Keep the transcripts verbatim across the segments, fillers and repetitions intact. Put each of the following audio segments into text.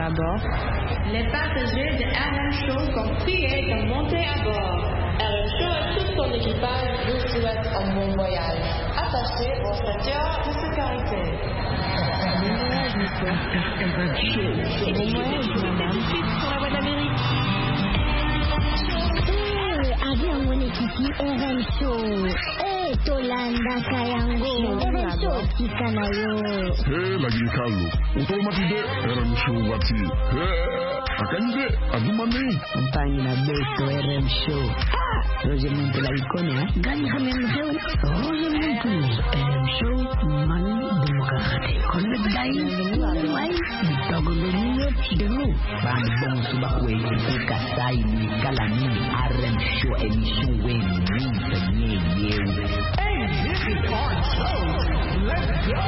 à bord. Les passagers de R M Show sont priés de monter à bord. R M Show et tout son équipage vous souhaitent un bon voyage. Attachez vos ceintures de sécurité. Bon voyage, monsieur. R M Show. Bon voyage, madame. Sur la voie d'Amérique. Eh, avion mon équipe R M Show. Eh, Tolanda Kayango. R M Show, Kikanayo. Eh, lagi kalu. Automatique R M Show wati. Eh, akanje, adumani. Compagnie na beto R M Show. Ah, Roger Monte la icone, eh? Gani kami mseu. Roger Monte. R M Show, mani demokrati. Konek dai, wai, ditogo deniyo, denu. Bang bong subakwe, kuka sai ni kalani. R M Show, emission we ni penye yewe. Hey, this is our show. Let's go.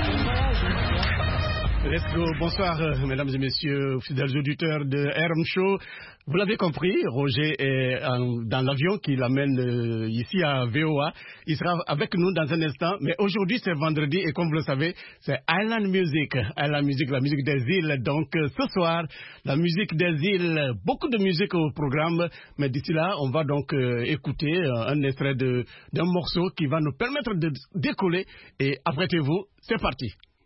Let's go. Bonsoir, mesdames et messieurs, fidèles auditeurs de R M Show. Vous l'avez compris, Roger est en, dans l'avion qui l'amène euh, ici à V O A. Il sera avec nous dans un instant. Mais aujourd'hui, c'est vendredi et comme vous le savez, c'est Island Music. Island Music, la musique des îles. Donc euh, ce soir, la musique des îles. Beaucoup de musique au programme. Mais d'ici là, on va donc euh, écouter euh, un extrait de, d'un morceau qui va nous permettre de décoller. Et apprêtez-vous, c'est parti.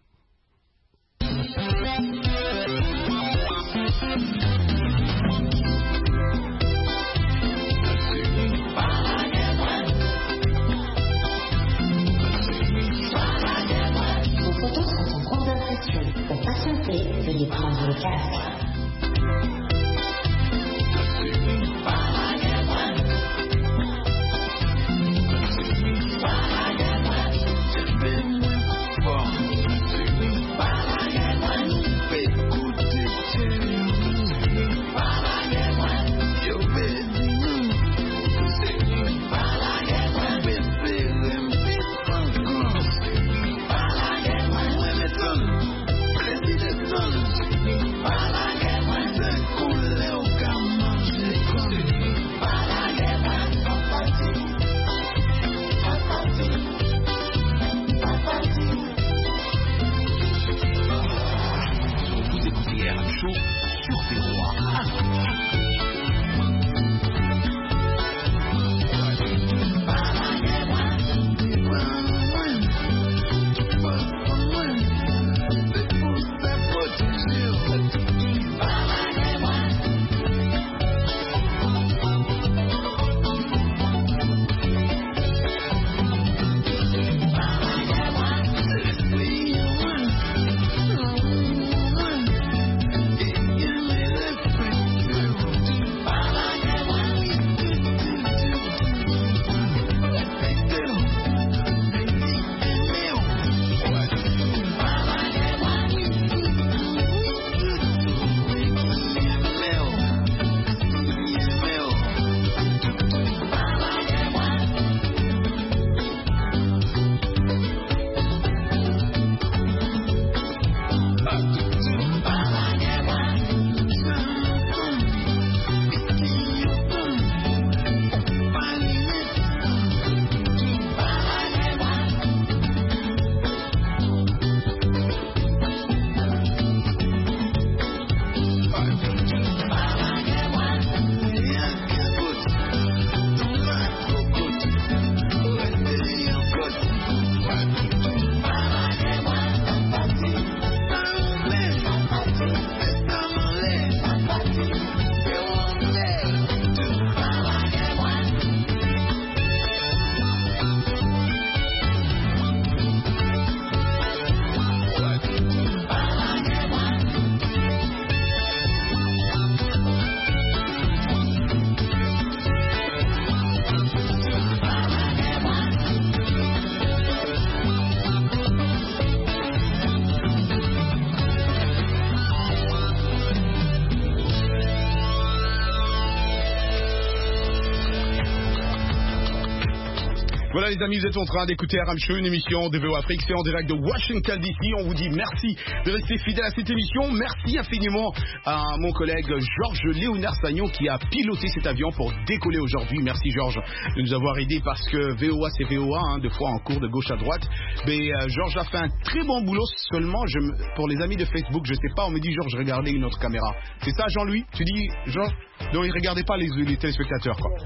Pour patienter, veuillez prendre le casque. Voilà les amis, vous êtes en train d'écouter R M Show, une émission de V O Afrique, c'est en direct de Washington D C. On vous dit merci de rester fidèle à cette émission. Merci infiniment à mon collègue Georges Léonard Sagnon qui a piloté cet avion pour décoller aujourd'hui. Merci Georges de nous avoir aidés parce que V O A c'est V O A, hein, deux fois en cours de gauche à droite. Mais euh, Georges a fait un très bon boulot, seulement je me... pour les amis de Facebook, je sais pas, on me dit Georges regardez une autre caméra. C'est ça Jean-Louis? Tu dis Jean? Non, il regardait pas les, les téléspectateurs quoi.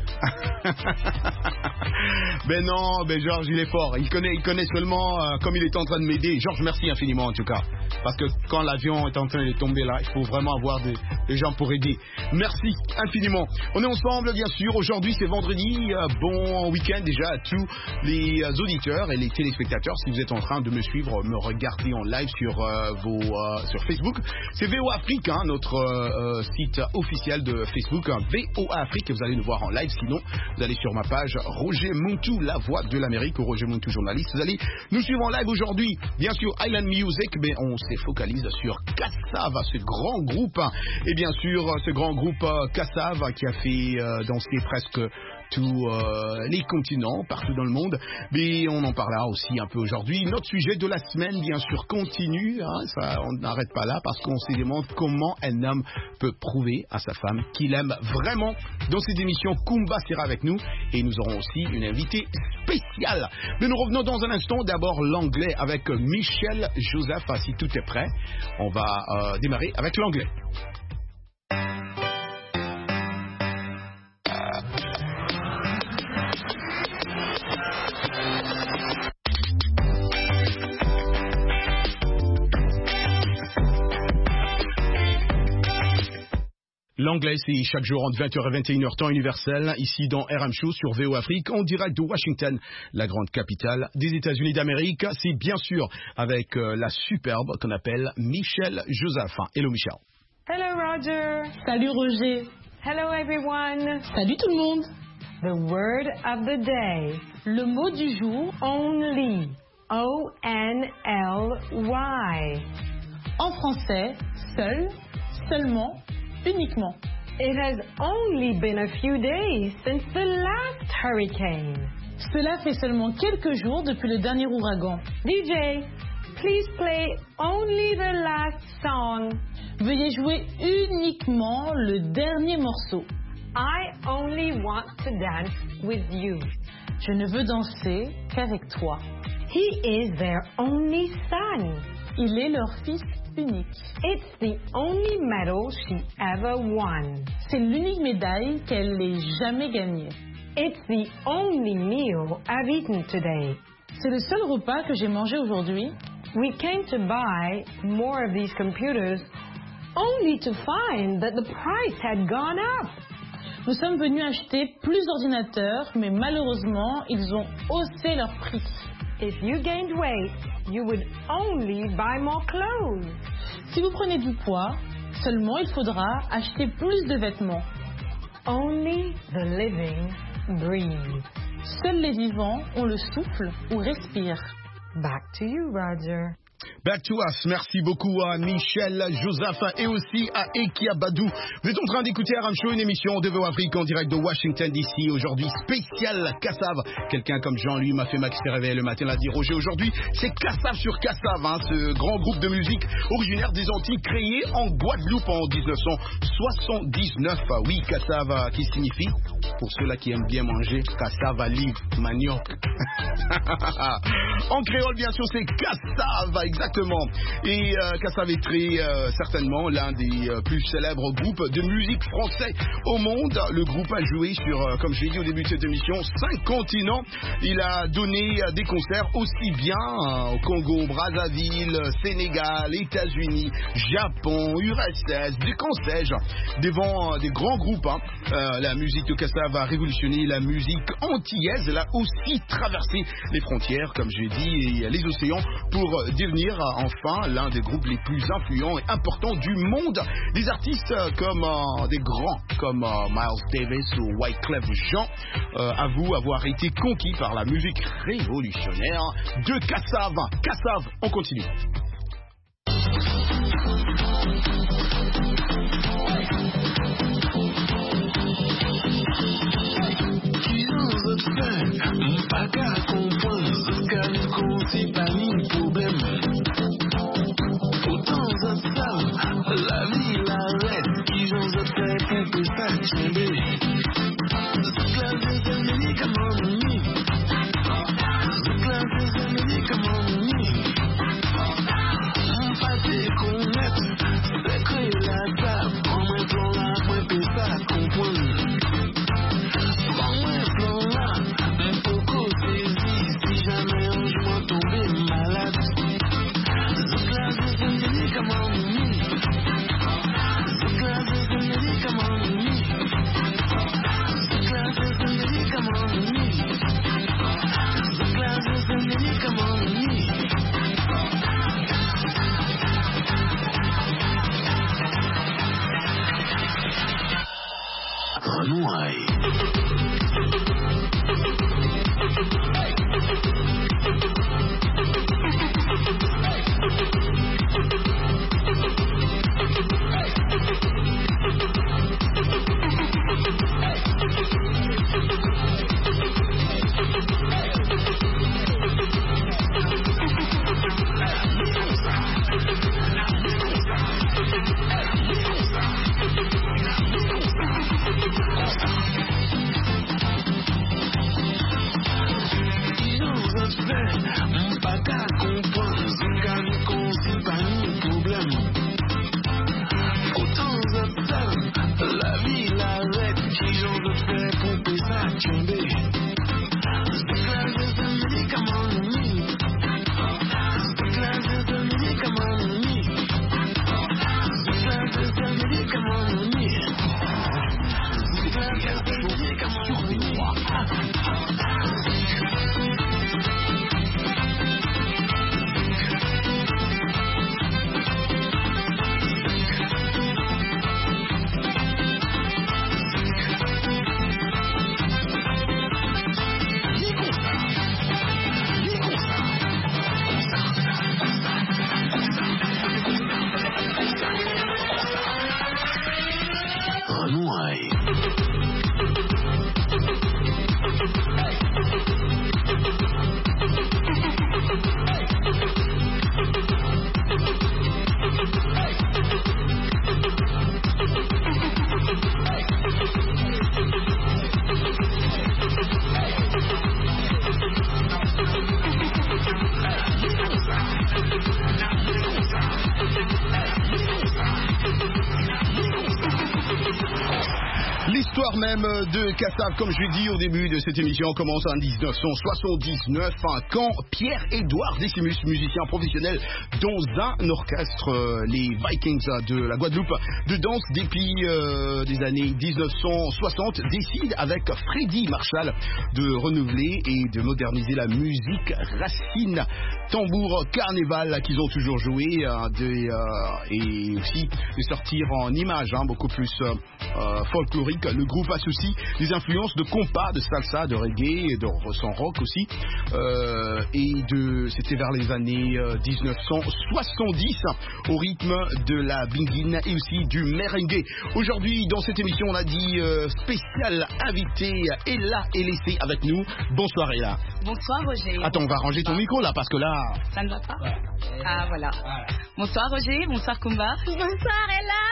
Ben non, ben Georges il est fort, il connaît, il connaît seulement euh, comme il est en train de m'aider. Georges merci infiniment en tout cas, parce que quand l'avion est en train de tomber là, il faut vraiment avoir des, des gens pour aider. Merci infiniment. On est ensemble bien sûr, aujourd'hui c'est vendredi, euh, bon week-end déjà à tous les euh, auditeurs et les téléspectateurs. Si vous êtes en train de me suivre, me regarder en live sur euh, vos euh, sur Facebook, c'est V O A Afrique, hein, notre euh, site officiel de Facebook, hein, V O A Afrique, et vous allez nous voir en live. Sinon, vous allez sur ma page Roger Montou, la voix de l'Amérique, ou Roger Montou journaliste. Vous allez nous suivre en live aujourd'hui. Bien sûr, Island Music, mais on se focalise sur Kassav, ce grand groupe, hein, et bien sûr, ce grand groupe euh, Kassav qui a fait euh, danser presque tous euh, les continents, partout dans le monde. Mais on en parlera aussi un peu aujourd'hui. Notre sujet de la semaine, bien sûr, continue. Hein, ça, on n'arrête pas là parce qu'on se demande comment un homme peut prouver à sa femme qu'il aime vraiment. Dans cette émission, Kumba sera avec nous et nous aurons aussi une invitée spéciale. Mais nous revenons dans un instant. D'abord l'anglais avec Michel Joseph. Si tout est prêt, on va euh, démarrer avec l'anglais. L'anglais, c'est chaque jour entre vingt heures et vingt et une heures temps universel, ici dans R M Show sur V O Afrique, en direct de Washington, la grande capitale des États-Unis d'Amérique. C'est bien sûr avec euh, la superbe qu'on appelle Michel Joseph. Hello Michel. Hello Roger. Salut Roger. Hello everyone. Salut tout le monde. The word of the day. Le mot du jour, Only. O N L Y. En français, seul, seulement, uniquement. It has only been a few days since the last hurricane. Cela fait seulement quelques jours depuis le dernier ouragan. D J, please play only the last song. Veuillez jouer uniquement le dernier morceau. I only want to dance with you. Je ne veux danser qu'avec toi. He is their only son. Il est leur fils unique. It's the only medal she ever won. C'est l'unique médaille qu'elle ait jamais gagnée. It's the only meal I've eaten today. C'est le seul repas que j'ai mangé aujourd'hui. We came to buy more of these computers only to find that the price had gone up. Nous sommes venus acheter plus d'ordinateurs, mais malheureusement, ils ont haussé leur prix. If you gained weight, you would only buy more clothes. Si vous prenez du poids, seulement il faudra acheter plus de vêtements. Only the living breathe. Seuls les vivants ont le souffle ou respirent. Back to you, Roger. Back to us. Merci beaucoup à Michel Joseph et aussi à Ekia Badou. Vous êtes en train d'écouter R M Show, une émission de V O Afrique en direct de Washington D C. Aujourd'hui, spécial Kassav. Quelqu'un comme Jean-Louis m'a fait Max réveiller le matin, l'a dit Roger. Aujourd'hui, c'est Kassav sur Kassav, hein, ce grand groupe de musique originaire des Antilles, créé en Guadeloupe en dix-neuf cent soixante-dix-neuf. Oui, Kassav qui signifie, pour ceux-là qui aiment bien manger, Kassav livre manioc. En créole, bien sûr, c'est Kassav, exactement. Et euh, Kassav est très euh, certainement l'un des euh, plus célèbres groupes de musique français au monde. Le groupe a joué sur, euh, comme je l'ai dit au début de cette émission, cinq continents. Il a donné euh, des concerts aussi bien euh, au Congo, Brazzaville, Sénégal, États-Unis, Japon, U S S, des conseils devant euh, des grands groupes. Hein. Euh, la musique de Kassav a révolutionné la musique antillaise. Elle a aussi traversé les frontières, comme je l'ai dit, et les océans pour euh, devenir enfin l'un des groupes les plus influents et importants du monde. Des artistes comme euh, des grands comme euh, Miles Davis ou Wyclef Jean euh, avouent avoir été conquis par la musique révolutionnaire de Kassav. Kassav, on continue. Mpaka Renouaille. L'histoire même de Kassav, comme je l'ai dit au début de cette émission, commence en dix-neuf cent soixante-dix-neuf, hein, quand Pierre-Édouard Décimus, musicien professionnel dans un orchestre, euh, les Vikings de la Guadeloupe, de danse depuis euh, des années dix-neuf cent soixante, décide avec Freddy Marshall de renouveler et de moderniser la musique racine, tambour, carnaval qu'ils ont toujours joué, euh, de, euh, et aussi de sortir en images hein, beaucoup plus euh, euh, folklorique. Le groupe associe des influences de compas, de salsa, de reggae et de ressent rock aussi. Euh, et de, c'était vers les années euh, dix-neuf cent soixante-dix au rythme de la bingine et aussi du merengue. Aujourd'hui, dans cette émission, on a dit euh, spécial invité Ella Elessé avec nous. Bonsoir Ella. Bonsoir Roger. Attends, on va ranger ton micro là parce que là. Ça ne va pas ouais. Ah voilà. voilà. Bonsoir Roger, bonsoir Kumba. Bonsoir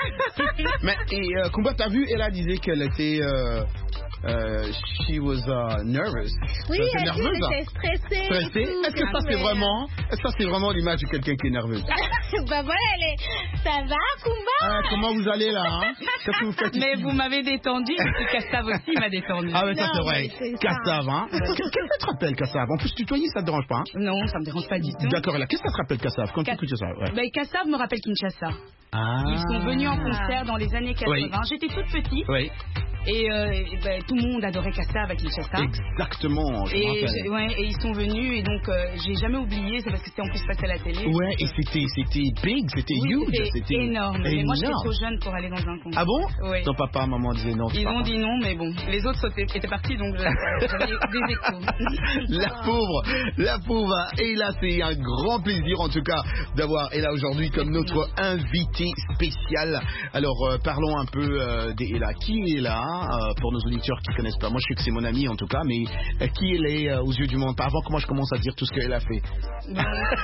Ella. Mais et euh, Kumba, t'as vu, Ella disait qu'elle était. Euh, euh, she was uh, nervous. Oui, elle elle nerveuse. était stressée. Stressée. Est-ce que ça c'est vraiment, est-ce que ça c'est vraiment l'image de quelqu'un qui est nerveuse? Bah voilà, elle est. Ça va, Kumba? Ah, comment vous allez là hein? Qu'est-ce que vous faites ici? Mais vous m'avez détendu, parce que Kassav aussi m'a détendu. Ah, mais ça c'est vrai. Kassav, hein? Qu'est-ce que ça te rappelle, Kassav? En plus, tutoyer, ça te dérange pas, hein? Non, ça me dérange pas du tout. D'accord, là, qu'est-ce que ça te rappelle, Kassav? Quand tu écoutes ça, ouais. Ben, Kassav me rappelle Kinshasa. Ah. Ils sont venus en concert dans les années quatre-vingts. Oui. J'étais toute petite. Oui. Et, euh, et ben, tout le monde adorait Kassav à Kinshasa. Exactement. Je et, ouais, et ils sont venus et donc euh, j'ai jamais oublié, c'est parce que c'était en plus passé à la télé. Ouais, et c'était c'était big, c'était oui, huge, c'était énorme. Mais moi j'étais trop jeune pour aller dans un concert. Ah bon? Oui. Ton papa, maman disaient non. Ils papa. ont dit non, mais bon, les autres étaient, étaient partis donc j'avais des échos. La pauvre, la pauvre. Et là c'est un grand plaisir en tout cas d'avoir Ella aujourd'hui comme notre invitée spéciale. Alors euh, parlons un peu euh, d'Ella. Qui est là euh, pour nos auditeurs qui ne connaissent pas? Moi je sais que c'est mon amie en tout cas, mais euh, qui elle est euh, aux yeux du monde? Pas avant que moi je commence à dire tout ce qu'elle a fait. Ben,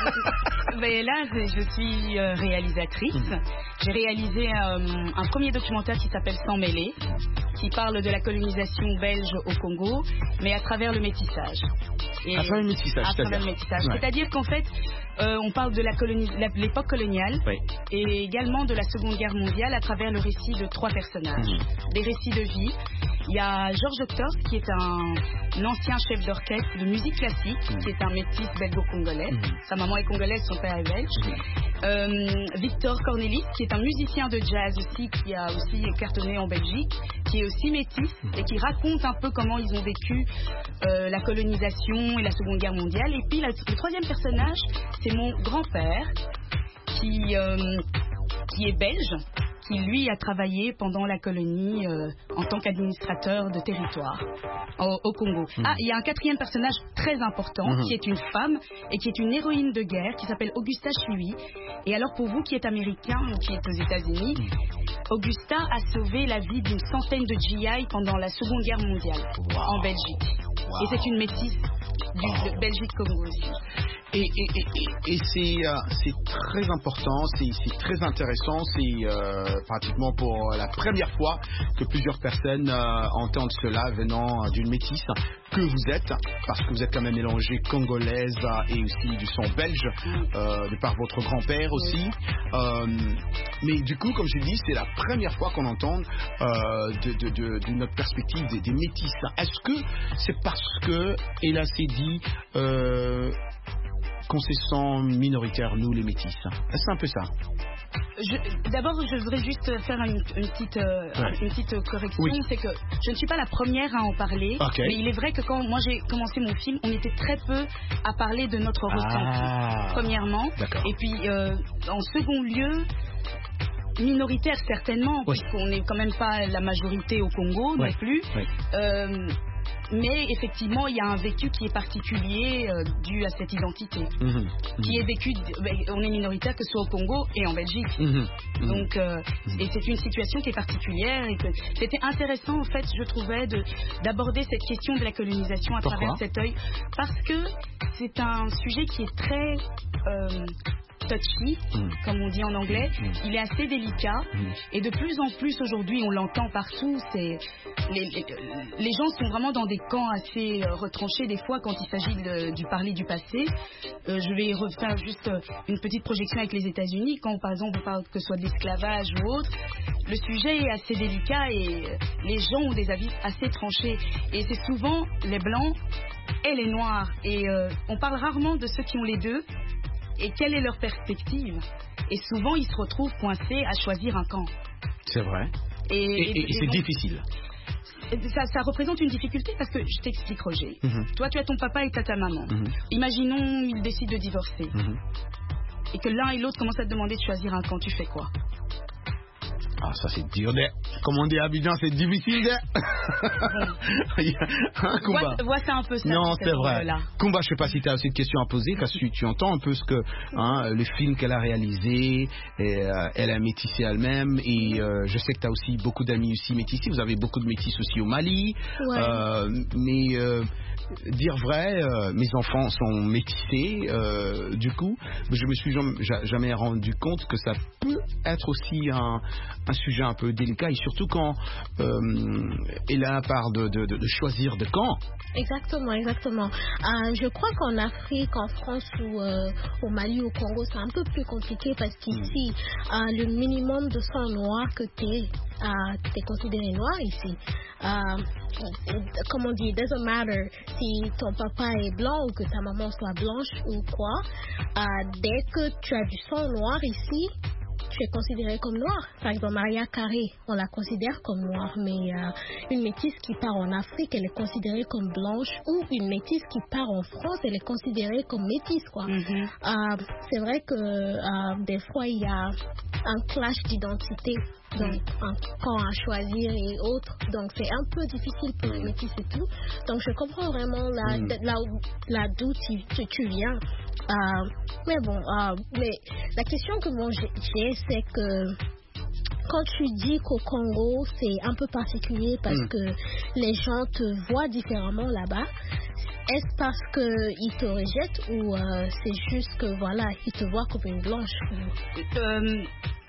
ben là je suis euh, réalisatrice. Mmh. J'ai réalisé euh, un premier documentaire qui s'appelle Sans mêler, qui parle de la colonisation belge au Congo, mais à travers le métissage. Et à travers le métissage, à travers le métissage. Ouais. C'est-à-dire qu'en fait, euh, on parle de la colonie, l'époque coloniale, oui. Et également de la Seconde Guerre mondiale à travers le récit de trois personnages, mmh. Des récits de vie. Il y a Georges Octors, qui est un, un ancien chef d'orchestre de musique classique, mmh. qui est un métis belgo-congolais. Mmh. Sa maman est congolaise, son père est belge. Mmh. Euh, Victor Cornelis, qui est un musicien de jazz aussi, qui a aussi cartonné en Belgique, qui est aussi métis mmh. et qui raconte un peu comment ils ont vécu euh, la colonisation et la Seconde Guerre mondiale. Et puis la, le troisième personnage, c'est mon grand-père, qui, euh, qui est belge, qui lui a travaillé pendant la colonie euh, en tant qu'administrateur de territoire au, au Congo. Mmh. Ah, il y a un quatrième personnage très important mmh. qui est une femme et qui est une héroïne de guerre qui s'appelle Augusta Chui. Et alors pour vous qui êtes américain ou qui êtes aux États-Unis, mmh. Augusta a sauvé la vie d'une centaine de G I pendant la Seconde Guerre mondiale wow. en Belgique. Wow. Et c'est une métisse du wow. Belgique-Congo aussi. Et, et, et, et c'est, euh, c'est très important, c'est, c'est très intéressant, c'est euh, pratiquement pour la première fois que plusieurs personnes euh, entendent cela venant d'une métisse que vous êtes, parce que vous êtes quand même mélangé congolaise et aussi du sang belge, euh, de par votre grand-père aussi. Euh, mais du coup, comme je dis, c'est la première fois qu'on entend euh, de, de, de, de notre perspective des, des métisses. Est-ce que c'est parce que, et là c'est dit, euh, qu'on se sent minoritaire, nous les métis? C'est un peu ça. Je, d'abord, je voudrais juste faire une, une, petite, euh, ouais. une petite correction. Oui. C'est que je ne suis pas la première à en parler. Okay. Mais il est vrai que quand moi j'ai commencé mon film, on était très peu à parler de notre ah. ressenti, premièrement. D'accord. Et puis, euh, en second lieu, minoritaire certainement, oui. puisqu'on n'est quand même pas la majorité au Congo oui. non plus. Oui. Euh, Mais effectivement, il y a un vécu qui est particulier euh, dû à cette identité, mmh, mmh. qui est vécu. On est minoritaire que ce soit au Congo et en Belgique. Mmh, mmh. Donc, euh, mmh. et c'est une situation qui est particulière et que c'était intéressant en fait, je trouvais, de, d'aborder cette question de la colonisation à Pourquoi? travers cet œil, parce que c'est un sujet qui est très euh, touchy, mmh. comme on dit en anglais. Mmh. Il est assez délicat mmh. et de plus en plus aujourd'hui, on l'entend partout. C'est les, les, les gens sont vraiment dans des camps assez euh, retranchés des fois quand il s'agit de, du parler du passé. Euh, je vais refaire juste euh, une petite projection avec les États-Unis. Quand par exemple on parle que ce soit de l'esclavage ou autre, le sujet est assez délicat et euh, les gens ont des avis assez tranchés. Et c'est souvent les blancs et les noirs. Et euh, on parle rarement de ceux qui ont les deux. Et quelle est leur perspective? Et souvent, ils se retrouvent coincés à choisir un camp. C'est vrai. Et, et, et, et, et c'est donc, difficile. Ça, ça représente une difficulté parce que, je t'explique, Roger. Mm-hmm. Toi, tu as ton papa et tu as ta maman. Mm-hmm. Imaginons, ils décident de divorcer. Mm-hmm. Et que l'un et l'autre commencent à te demander de choisir un camp. Tu fais quoi? Ah, ça c'est dur, de... comme on dit à Abidjan, c'est difficile. De... un combat. Vois, vois ça un peu ça. Non, c'est vrai. Là. Combat, je ne sais pas si tu as aussi une question à poser, parce que tu, tu entends un peu ce que hein, le film qu'elle a réalisé, et, euh, elle a métissé elle-même, et euh, je sais que tu as aussi beaucoup d'amis aussi métissés, vous avez beaucoup de métis aussi au Mali, ouais. euh, mais euh, dire vrai, euh, mes enfants sont métissés, euh, du coup, je me suis jamais, jamais rendu compte que ça peut être aussi un, un sujet un peu délicat, et surtout quand euh, Ella parle de, de, de choisir de camp. Exactement, exactement. Euh, je crois qu'en Afrique, en France ou euh, au Mali, au Congo, c'est un peu plus compliqué parce qu'ici, mm. euh, le minimum de sang noir que tu es, euh, tu es considéré noir ici. Euh, comme on dit, it doesn't matter si ton papa est blanc ou que ta maman soit blanche ou quoi. Euh, dès que tu as du sang noir ici, tu es considérée comme noire. Par exemple, Maria Carey, on la considère comme noire, mais euh, une métisse qui part en Afrique, elle est considérée comme blanche, ou une métisse qui part en France, elle est considérée comme métisse, quoi. Mm-hmm. Euh, c'est vrai que euh, des fois, il y a un clash d'identité, donc un camp à choisir et autres, donc c'est un peu difficile pour les métis et tout. Donc je comprends vraiment là, mm. là, là d'où tu, tu, tu viens. Euh, mais bon, euh, mais la question que moi j'ai, c'est que quand tu dis qu'au Congo c'est un peu particulier parce mm. que les gens te voient différemment là-bas, est-ce parce qu'ils te rejettent ou euh, c'est juste que voilà, ils te voient comme une blanche? euh...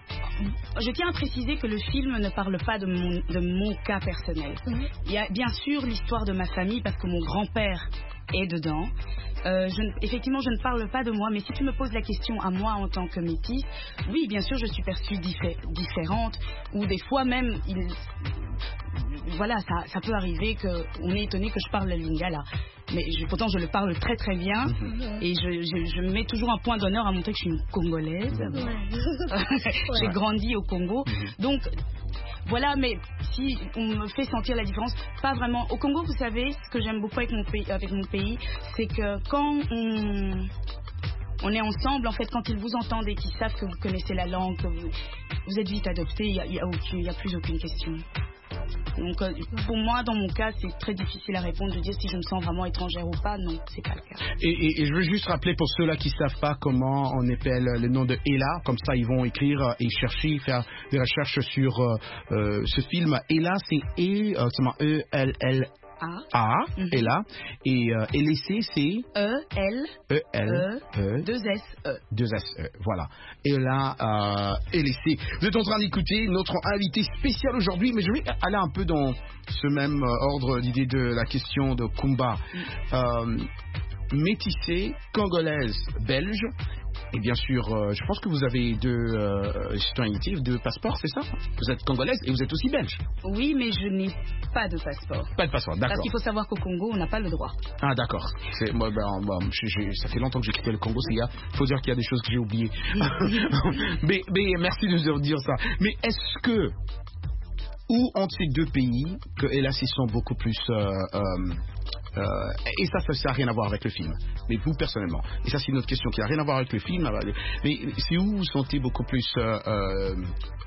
Je tiens à préciser que le film ne parle pas de mon, de mon cas personnel. Mm-hmm. Il y a bien sûr l'histoire de ma famille parce que mon grand-père est dedans. Euh, je, effectivement, je ne parle pas de moi, mais si tu me poses la question à moi en tant que métisse, oui, bien sûr, je suis perçue diffé- différente, ou des fois même, il, voilà, ça, ça peut arriver qu'on est étonné que je parle le lingala. Mais je, pourtant, je le parle très très bien, mmh. et je, je, je mets toujours un point d'honneur à montrer que je suis une Congolaise. Ouais. J'ai grandi au Congo, mmh. donc... Voilà, mais si on me fait sentir la différence, pas vraiment. Au Congo, vous savez, ce que j'aime beaucoup avec mon pays, avec mon pays, c'est que quand on, on est ensemble. En fait, quand ils vous entendent et qu'ils savent que vous connaissez la langue, que vous, vous êtes vite adopté, il n'y a, a, a plus aucune question. Donc euh, pour moi, dans mon cas, c'est très difficile à répondre de dire si je me sens vraiment étrangère ou pas. Non, c'est pas le cas. Et, et, et je veux juste rappeler pour ceux-là qui savent pas comment on appelle le nom de Ella, comme ça ils vont écrire et chercher, faire des recherches sur euh, euh, ce film. Ella, c'est E, euh, E L L A, mm-hmm. Ella, et euh, L C, c'est E L E L E deux S E deux S E, voilà. Ella, euh, L C. Vous êtes en train d'écouter notre invité spécial aujourd'hui, mais je vais aller un peu dans ce même ordre d'idée de la question de Kumba. Mm. Euh, métissée, congolaise, belge. Et bien sûr, euh, je pense que vous avez deux euh, citoyennetés, deux passeports, c'est ça? Vous êtes congolaise et vous êtes aussi belge? Oui, mais je n'ai pas de passeport. Pas de passeport, d'accord. Parce qu'il faut savoir qu'au Congo, on n'a pas le droit. Ah, d'accord. C'est, moi, ben, ben, j'ai, ça fait longtemps que j'ai quitté le Congo. Il faut dire qu'il y a des choses que j'ai oubliées. mais, mais merci de nous dire ça. Mais est-ce que, où entre ces deux pays, que hélas, ils sont beaucoup plus... Euh, euh, Euh, et ça, ça n'a rien à voir avec le film. Mais vous, personnellement. Et ça, c'est une autre question qui n'a rien à voir avec le film. Mais c'est où vous sentez beaucoup plus... Euh, euh,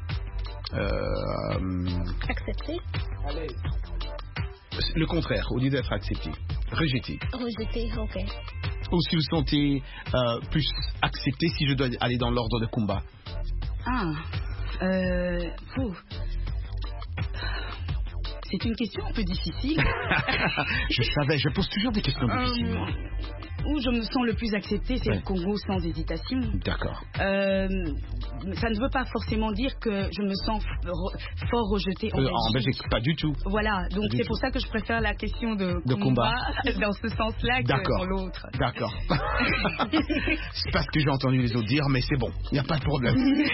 euh, accepté. Allez. Le contraire, au lieu d'être accepté. Rejeté. Rejeté, ok. Ou si vous sentez euh, plus accepté, si je dois aller dans l'ordre de Kumba. Ah. Euh... Ouh. C'est une question un peu difficile. Je savais, je pose toujours des questions difficiles. Euh, où je me sens le plus acceptée, c'est ouais. le Congo sans hésitation. D'accord. Euh, ça ne veut pas forcément dire que je me sens fort rejetée en euh, Belgique. En Belgique, pas du tout. Voilà, donc c'est tout. Pour ça que je préfère la question de, de combat dans ce sens-là que D'accord. dans l'autre. D'accord. C'est pas ce que j'ai entendu les autres dire, mais c'est bon, il n'y a pas de problème.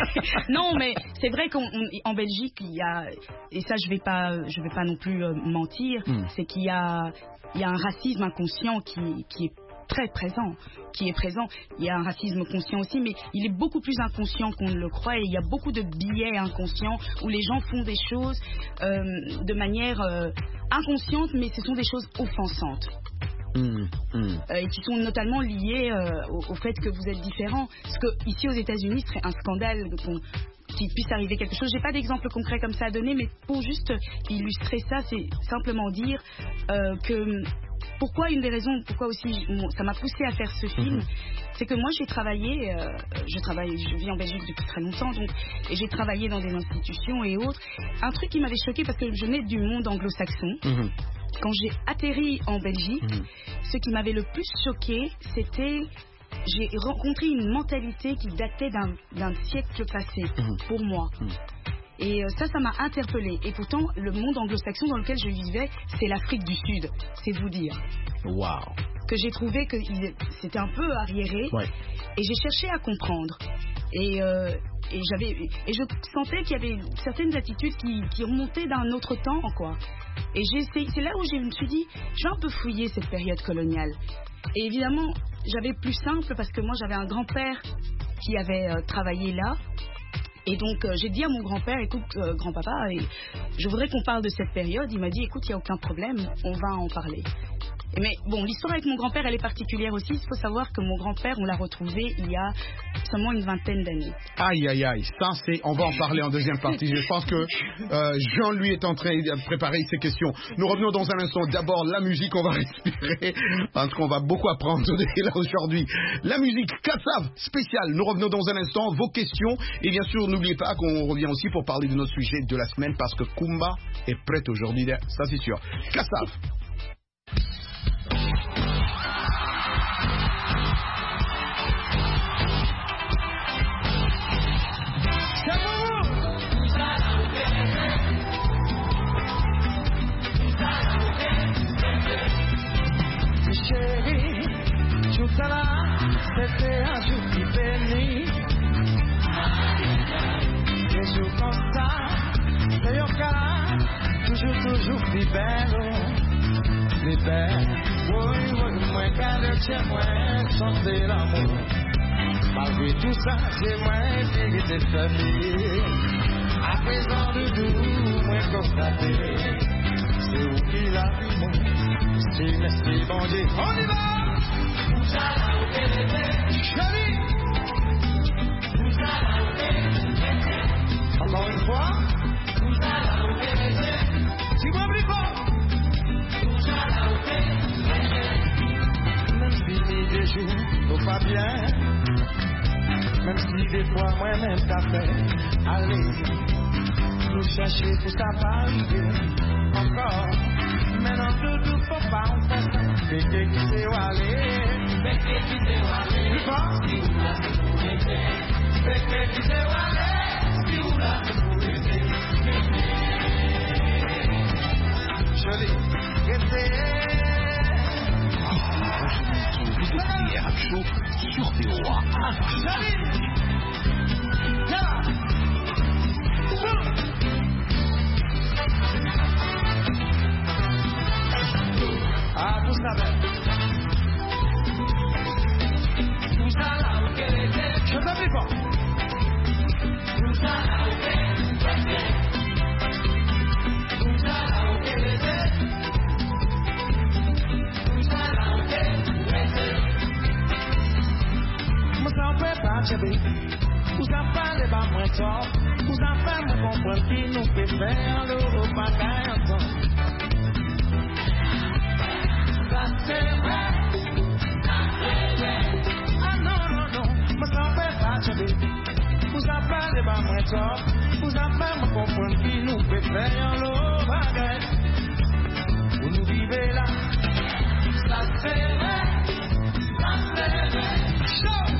Non, mais c'est vrai qu'en Belgique, il y a, et ça je vais pas, je vais pas non plus euh, mentir, mm. c'est qu'il y a, il y a un racisme inconscient qui, qui est très présent, qui est présent. Il y a un racisme conscient aussi, mais il est beaucoup plus inconscient qu'on ne le croit, et il y a beaucoup de biais inconscients où les gens font des choses euh, de manière euh, inconsciente, mais ce sont des choses offensantes. Mmh, mmh. Euh, et qui sont notamment liées euh, au, au fait que vous êtes différents. Parce que ici aux États-Unis, ce serait un scandale qu'on qu'il puisse arriver quelque chose. J'ai pas d'exemple concret comme ça à donner, mais pour juste illustrer ça, c'est simplement dire euh, que pourquoi une des raisons, pourquoi aussi ça m'a poussé à faire ce film, mmh. c'est que moi j'ai travaillé, euh, je travaille, je vis en Belgique depuis très longtemps, donc et j'ai travaillé dans des institutions et autres. Un truc qui m'avait choqué parce que je venais du monde anglo-saxon. Mmh. Quand j'ai atterri en Belgique, mmh. ce qui m'avait le plus choqué, c'était j'ai rencontré une mentalité qui datait d'un, d'un siècle passé, mmh. pour moi. Mmh. Et euh, ça, ça m'a interpellée. Et pourtant, le monde anglo-saxon dans lequel je vivais, c'est l'Afrique du Sud, c'est vous dire. Waouh. Que j'ai trouvé que c'était un peu arriéré. Ouais. Et j'ai cherché à comprendre. Et, euh, et, j'avais, et je sentais qu'il y avait certaines attitudes qui, qui remontaient d'un autre temps, quoi. Et j'ai essayé, c'est là où je me suis dit, je vais un peu fouiller cette période coloniale. Et évidemment, j'avais plus simple parce que moi, j'avais un grand-père qui avait euh, travaillé là. Et donc, euh, j'ai dit à mon grand-père, écoute, euh, grand-papa, et je voudrais qu'on parle de cette période. Il m'a dit, écoute, il n'y a aucun problème, on va en parler. Mais bon, l'histoire avec mon grand-père, elle est particulière aussi. Il faut savoir que mon grand-père, on l'a retrouvé il y a seulement une vingtaine d'années. Aïe, aïe, aïe. Ça, c'est... On va en parler en deuxième partie. Je pense que euh, Jean, lui, est en train de préparer ses questions. Nous revenons dans un instant. D'abord, la musique, on va respirer. Parce qu'on va beaucoup apprendre là aujourd'hui. La musique, Kassav, spéciale. Nous revenons dans un instant. Vos questions. Et bien sûr, n'oubliez pas qu'on revient aussi pour parler de notre sujet de la semaine. Parce que Kumba est prête aujourd'hui. Ça, c'est sûr. Kassav. Chérie, tout ça là, c'était un jour qui bénit. Des jours comme ça, c'est un cas, toujours, toujours plus belle. Plus belle, oui, oui, moi, quand le tien, moi, chanter l'amour. Malgré tout ça, c'est moi, vérité de famille. À présent, de nous, moi, constaté. c'est où qu'il a vu mon. C'est l'esprit bon Dieu. On y va! Chérie! Encore une fois. Dis-moi plus fort. Même si des jours sont pas bien, même si des fois moi-même t'as fait, allez, nous chercher pour ça pas arriver encore. Mais non, tout, tout, faut pas en faire ça. Bébé qui s'est aller. Bébé qui s'est aller. Tu vois? Si vous la sécurité. Bébé qui s'est aller. Si vous la sécurité. Jolie. Restez. Vous écoutez R M Show sur V O A. Jolie. Là. Ah, vous savez. Vous savez. Je ne sais pas. Vous savez. Vous savez. Vous savez. Vous savez pas, chérie. Vous savez pas, moi, toi. Vous savez, me comprendre qui nous fait faire le bagage ensemble. C'est vrai, c'est vrai. Ah non, non, non, me semble pas chérie. Vous en parlez pas moins tard. Vous en parlez me comprendre qui nous fait faire le bagage. Vous nous vivez là. Ça c'est vrai, ça c'est vrai. Chaud.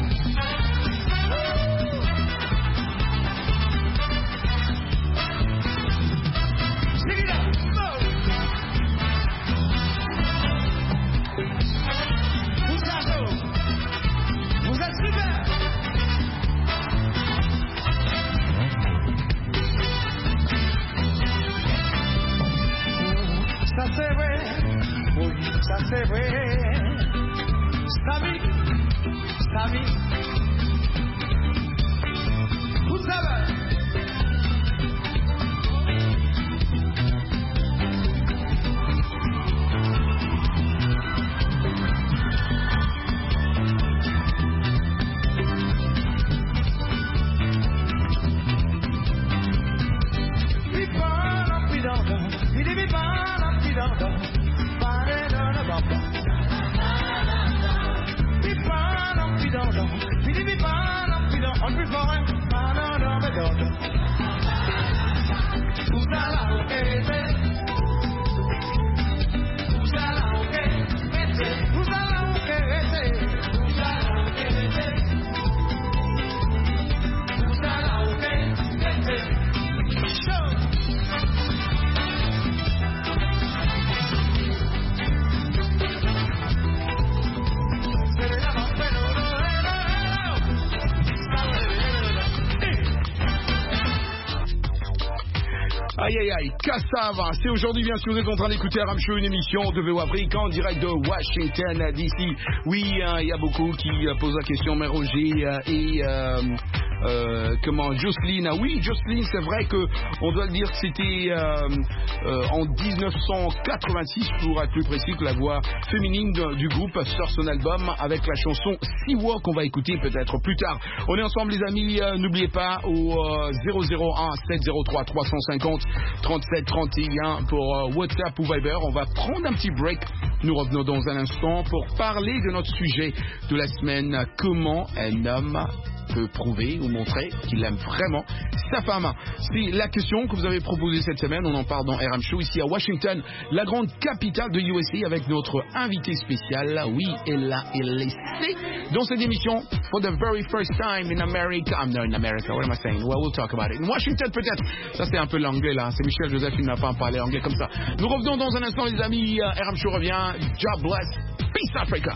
Ça c'est vrai, oui, ça c'est vrai. Samy, Samy, vous savez. Aïe aïe aïe, Cassava, c'est aujourd'hui bien sûr, vous êtes en train d'écouter R M Show, une émission de V O Afrique en direct de Washington D C. Oui, il hein, y a beaucoup qui euh, posent la question, mais Roger euh, et euh, euh, comment, Jocelyne, ah oui, Jocelyne, c'est vrai que on doit le dire que c'était euh, euh, en dix-neuf cent quatre-vingt-six, pour être plus précis, que la voix féminine de, du groupe sort son album avec la chanson Siwa qu'on va écouter peut-être plus tard. On est ensemble les amis, euh, n'oubliez pas au euh, zéro zéro un sept zéro trois trois cinq zéro trente-sept trente et un pour euh, WhatsApp ou Viber. On va prendre un petit break. Nous revenons dans un instant pour parler de notre sujet de la semaine. Comment un homme peut prouver ou montrer qu'il aime vraiment sa femme. C'est la question que vous avez proposée cette semaine. On en parle dans R M Show ici à Washington, la grande capitale de U S A, avec notre invité spécial. Oui, elle a laissé dans cette émission for the very first time in America. I'm not in America. What am I saying? Well, we'll talk about it. In Washington peut-être. Ça c'est un peu l'anglais là. C'est Michel Joseph qui n'a pas parlé anglais comme ça. Nous revenons dans un instant les amis. R M Show revient. God bless. Peace Africa.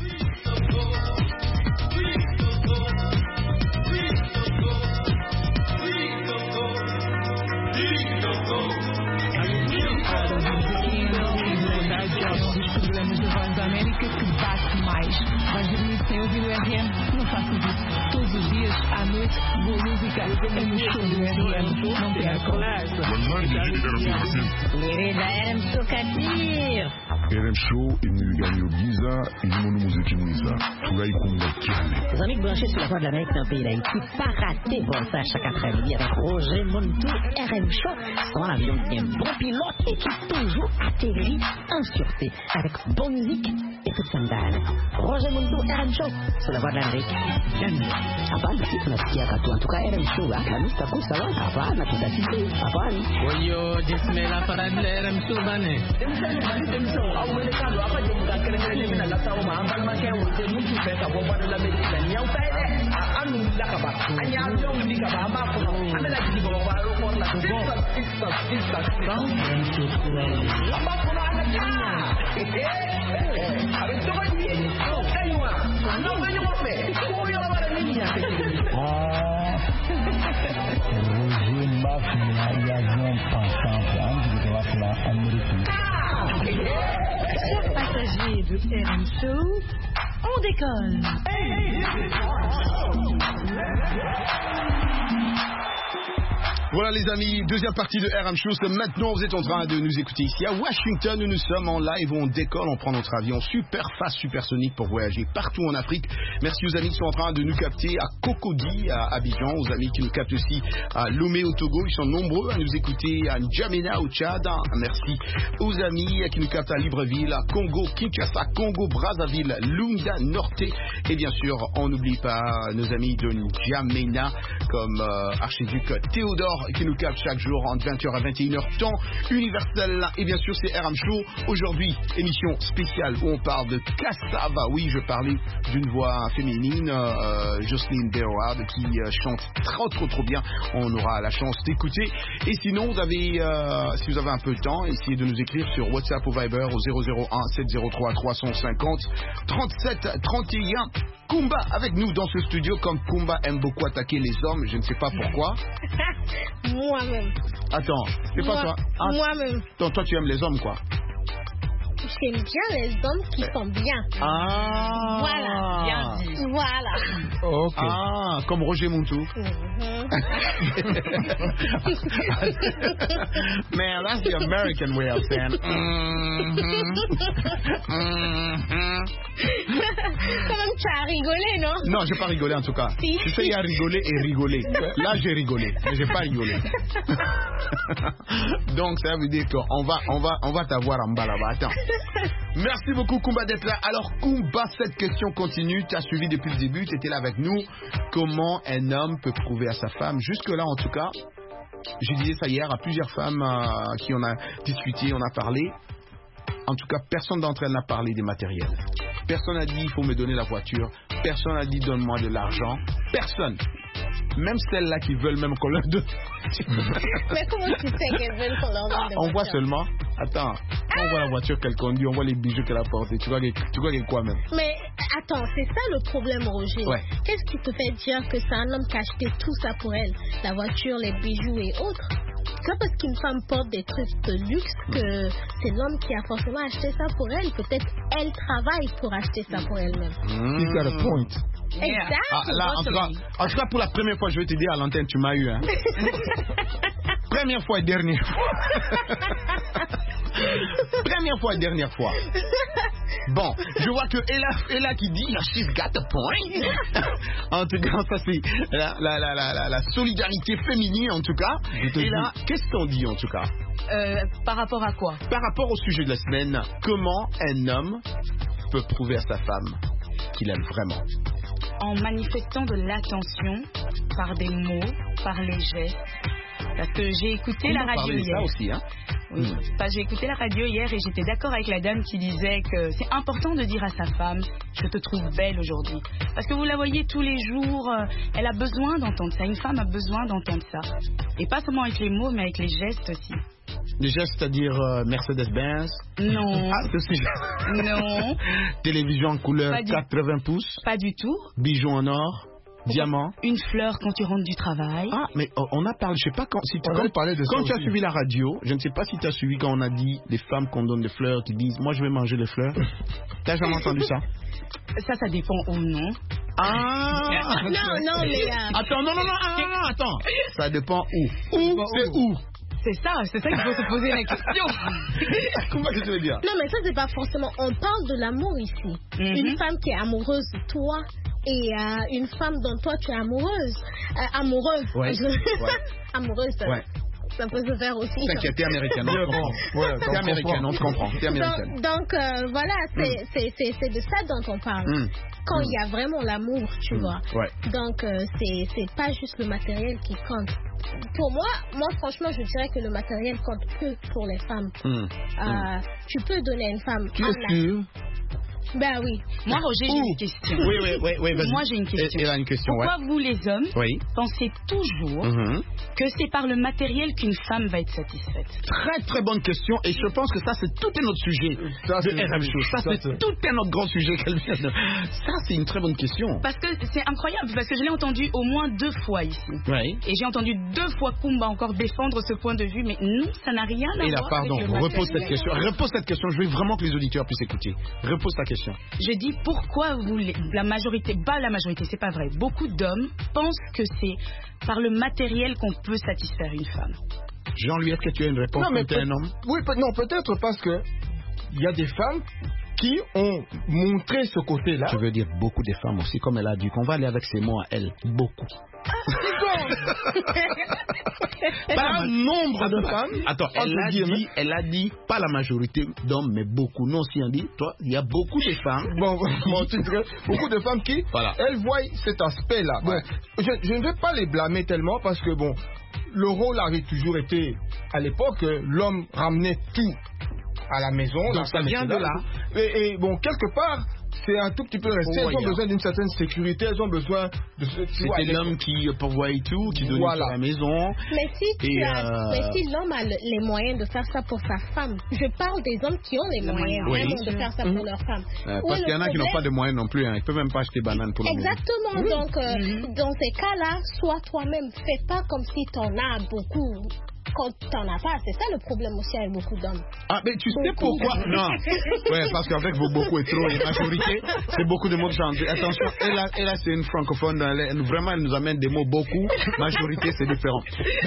Dos programas da Voz da América que bate mais. Vais dormir sem ouvir o R M? Não faças isso. Todos os dias, à noite, boa música música é um show do R M, não perca. Querida, M Show R M Show, il nous gagne au Giza, et nous nous musique Giza. Tout là, il compte dans Les amis branchés sur la voie de l'Amérique dans le pays d'Haïti, pas rater bon ça chaque après-midi avec Roger Montou, R M Show. C'est un avion qui est un bon pilote et qui toujours atterrit en sûreté avec bonne musique et toute scandale. Roger Montou, R M Show, sur la voie de l'Amérique. Bienvenue. Hapana, si tunasikia katu. En tout cas, R M Show, kanu taku sawa. Hapana, tutasikia. Hapana. Oyo, jismela para de R M Show bane. Chers passagers de R M Show, on décolle. Voilà les amis, deuxième partie de R M Show. Maintenant vous êtes en train de nous écouter ici à Washington. Nous sommes en live, on décolle, on prend notre avion super fast, supersonique pour voyager partout en Afrique. Merci aux amis qui sont en train de nous capter à Cocody, à Abidjan, aux amis qui nous captent aussi à Lomé au Togo. Ils sont nombreux à nous écouter à N'Djamena au Tchad. Merci aux amis qui nous captent à Libreville, à Congo, Kinshasa, Congo, Brazzaville, Lunda, Norte. Et bien sûr, on n'oublie pas nos amis de N'Djamena comme euh, archiduc Théodore qui nous capte chaque jour entre vingt heures à vingt et une heures temps universel. Et bien sûr c'est R M Show. Aujourd'hui émission spéciale où on parle de cassava. Oui, je parlais d'une voix féminine, euh, Jocelyne Béroard, qui euh, chante trop trop trop bien. On aura la chance d'écouter. Et sinon vous avez euh, si vous avez un peu de temps, essayez de nous écrire sur WhatsApp ou Viber au zéro zéro un sept zéro trois trois cent cinquante trente-sept trente et un. Kumba avec nous dans ce studio, comme Kumba aime beaucoup attaquer les hommes, je ne sais pas pourquoi. Moi-même. Attends, c'est pas Moi, toi ah, Moi-même. Toi, toi, tu aimes les hommes, quoi. J'aime bien les hommes qui sont bien. Ah. Voilà. Bien dit. Voilà. Ok. Ah, comme Roger Montou. Mm-hmm. Man, that's the American way of saying. Mm-hmm. Mm-hmm. Quand même, tu as rigolé, non? Non, j'ai pas rigolé en tout cas. Si. Tu sais, il y a rigolé et rigolé. Là, j'ai rigolé, mais j'ai pas rigolé. Donc, ça veut dire qu'on va, on va, on va t'avoir en bas là-bas. Attends. Merci beaucoup Kumba d'être là. Alors Kumba, cette question continue. Tu as suivi depuis le début, tu étais là avec nous. Comment un homme peut prouver à sa femme? Jusque là en tout cas, je disais ça hier à plusieurs femmes euh, qui on a discuté, on a parlé. En tout cas, personne d'entre elles n'a parlé des matériels. Personne n'a dit il faut me donner la voiture. Personne n'a dit donne-moi de l'argent. Personne. Même celles-là qui veulent même qu'on leur donne. Mais comment tu sais qu'elles veulent qu'on leur donne des On voit voitures? seulement. Attends, ah. On voit la voiture qu'elle conduit, on voit les bijoux qu'elle a portés. Tu vois, tu vois quoi même? Mais attends, c'est ça le problème, Roger. Ouais. Qu'est-ce qui te fait dire que c'est un homme qui a acheté tout ça pour elle? La voiture, les bijoux et autres. C'est pas parce qu'une femme porte des trucs de luxe que c'est l'homme qui a forcément acheté ça pour elle. Peut-être elle travaille pour acheter ça pour elle-même. Mmh. You got a point. Exact. Ah, là, en, tout cas, en tout cas, pour la première fois, je vais te dire à l'antenne, tu m'as eu. Hein. Première fois et dernière fois. Première fois et dernière fois. Bon, je vois que Ella, Ella qui dit she's got a point. En tout cas, ça c'est la, la, la, la, la solidarité féminine en tout cas. Et là, qu'est-ce qu'on dit en tout cas? euh, Par rapport à quoi? Par rapport au sujet de la semaine, comment un homme peut prouver à sa femme qu'il aime vraiment? En manifestant de l'attention par des mots, par les gestes. Parce que j'ai écouté On la radio hier. Ça aussi, hein? Oui. Mmh. Enfin, j'ai écouté la radio hier et j'étais d'accord avec la dame qui disait que c'est important de dire à sa femme je te trouve belle aujourd'hui. Parce que vous la voyez tous les jours, euh, elle a besoin d'entendre ça. Une femme a besoin d'entendre ça. Et pas seulement avec les mots, mais avec les gestes aussi. Les gestes, c'est-à-dire euh, Mercedes-Benz? Non. Ah, ceci. Non. Télévision en couleur quatre-vingts pouces? Pas du tout. Bijoux en or? Diamant. Une fleur quand tu rentres du travail. Ah, mais on a parlé, je sais pas quand, si tu, on quand, a parlé de quand ça tu as aussi. suivi la radio, je ne sais pas si tu as suivi quand on a dit les femmes qu'on donne des fleurs qui disent moi je vais manger les fleurs. T'as jamais entendu ça? Ça, ça dépend ou non. Ah Non, non, mais... Euh... Attends, non, non, non, non, non, attends. Ça dépend où. Où, c'est où? C'est ça, c'est ça qu'il faut se poser la question. Comment que tu veux dire? Non, mais ça, c'est pas forcément... On parle de l'amour ici. Mm-hmm. Une femme qui est amoureuse de toi et euh, une femme dont toi, tu es amoureuse. Euh, amoureuse. Ouais. Je... ouais. amoureuse. Ouais. Ça peut se faire aussi. T'inquiète, t'es américaine, on te comprend. Ouais, t'es américaine, on te comprend. T'es américaine. Donc, donc euh, voilà, c'est, mm. c'est, c'est, c'est de ça dont on parle. Mm. Quand il mm. y a vraiment l'amour, tu mm. vois. Ouais. Donc, euh, c'est, c'est pas juste le matériel qui compte. Pour moi, moi franchement, je dirais que le matériel compte peu pour les femmes. Mm. Euh, mm. Tu peux donner à une femme... Tu es sûr? Ben oui. Moi, Roger, j'ai une question. Oui, oui, oui, oui, vas-y. Moi, j'ai une question. Il a une question, Pourquoi ouais. vous, les hommes, oui. pensez toujours mm-hmm. que c'est par le matériel qu'une femme va être satisfaite? Très, très bonne question. Et je pense que ça, c'est tout un autre sujet ça, de R M Show. Ça, ça, c'est, c'est tout un autre grand sujet qu'elle vient de... Ça, c'est une très bonne question. Parce que c'est incroyable, parce que je l'ai entendu au moins deux fois ici. Oui. Et j'ai entendu deux fois Kumba encore défendre ce point de vue, mais non, ça n'a rien à Et là, voir pardon, avec le repose matériel. cette question. Repose cette question. Je veux vraiment que les auditeurs puissent écouter. Repose ta question. Je dis pourquoi vous, la majorité, pas la majorité, c'est pas vrai. Beaucoup d'hommes pensent que c'est par le matériel qu'on peut satisfaire une femme. Jean-Louis, est-ce que tu as une réponse quand tu es un homme? Oui, peut- non, peut-être parce que il y a des femmes qui ont montré ce côté-là. Je veux dire beaucoup de femmes aussi, comme elle a dit, qu'on va aller avec ses mots à elle. Beaucoup. Pas un nombre de femmes. Attends, elle a, dit, elle a dit, pas la majorité d'hommes, mais beaucoup. Non, si on dit, toi, il y a beaucoup de femmes. Bon, bon tu dirais, beaucoup de femmes qui, voilà. elles voient cet aspect-là. Bon, ouais. je, je ne vais pas les blâmer tellement parce que, bon, le rôle avait toujours été, à l'époque, l'homme ramenait tout à la maison. Donc ça vient de là. Et, et bon, quelque part, c'est un tout petit peu resté. Oh, elles ont yeah. besoin d'une certaine sécurité, elles ont besoin de... C'était l'homme qui pourvoyait tout, qui donnait voilà. tout à la maison. Mais si, tu as, euh... mais si l'homme a le, les moyens de faire ça pour sa femme, je parle des hommes qui ont les moyens oui. vraiment de faire ça pour leur femme. Euh, parce qu'il y en a problème... qui n'ont pas de moyens non plus, hein. Ils ne peuvent même pas acheter banane pour la maison. Exactement, oui. donc euh, mm-hmm. dans ces cas-là, sois toi-même, fais pas comme si tu en as beaucoup. Quand t'en as pas, c'est ça le problème aussi avec beaucoup d'hommes. Ah, mais tu sais beaucoup. Pourquoi? Non. Ouais, parce qu'avec vos beaucoup et trop et majorité, c'est beaucoup de mots qui changent. Attention, elle, là, elle là, c'est une francophone. Elle, vraiment, elle nous amène des mots beaucoup. Majorité, c'est différent.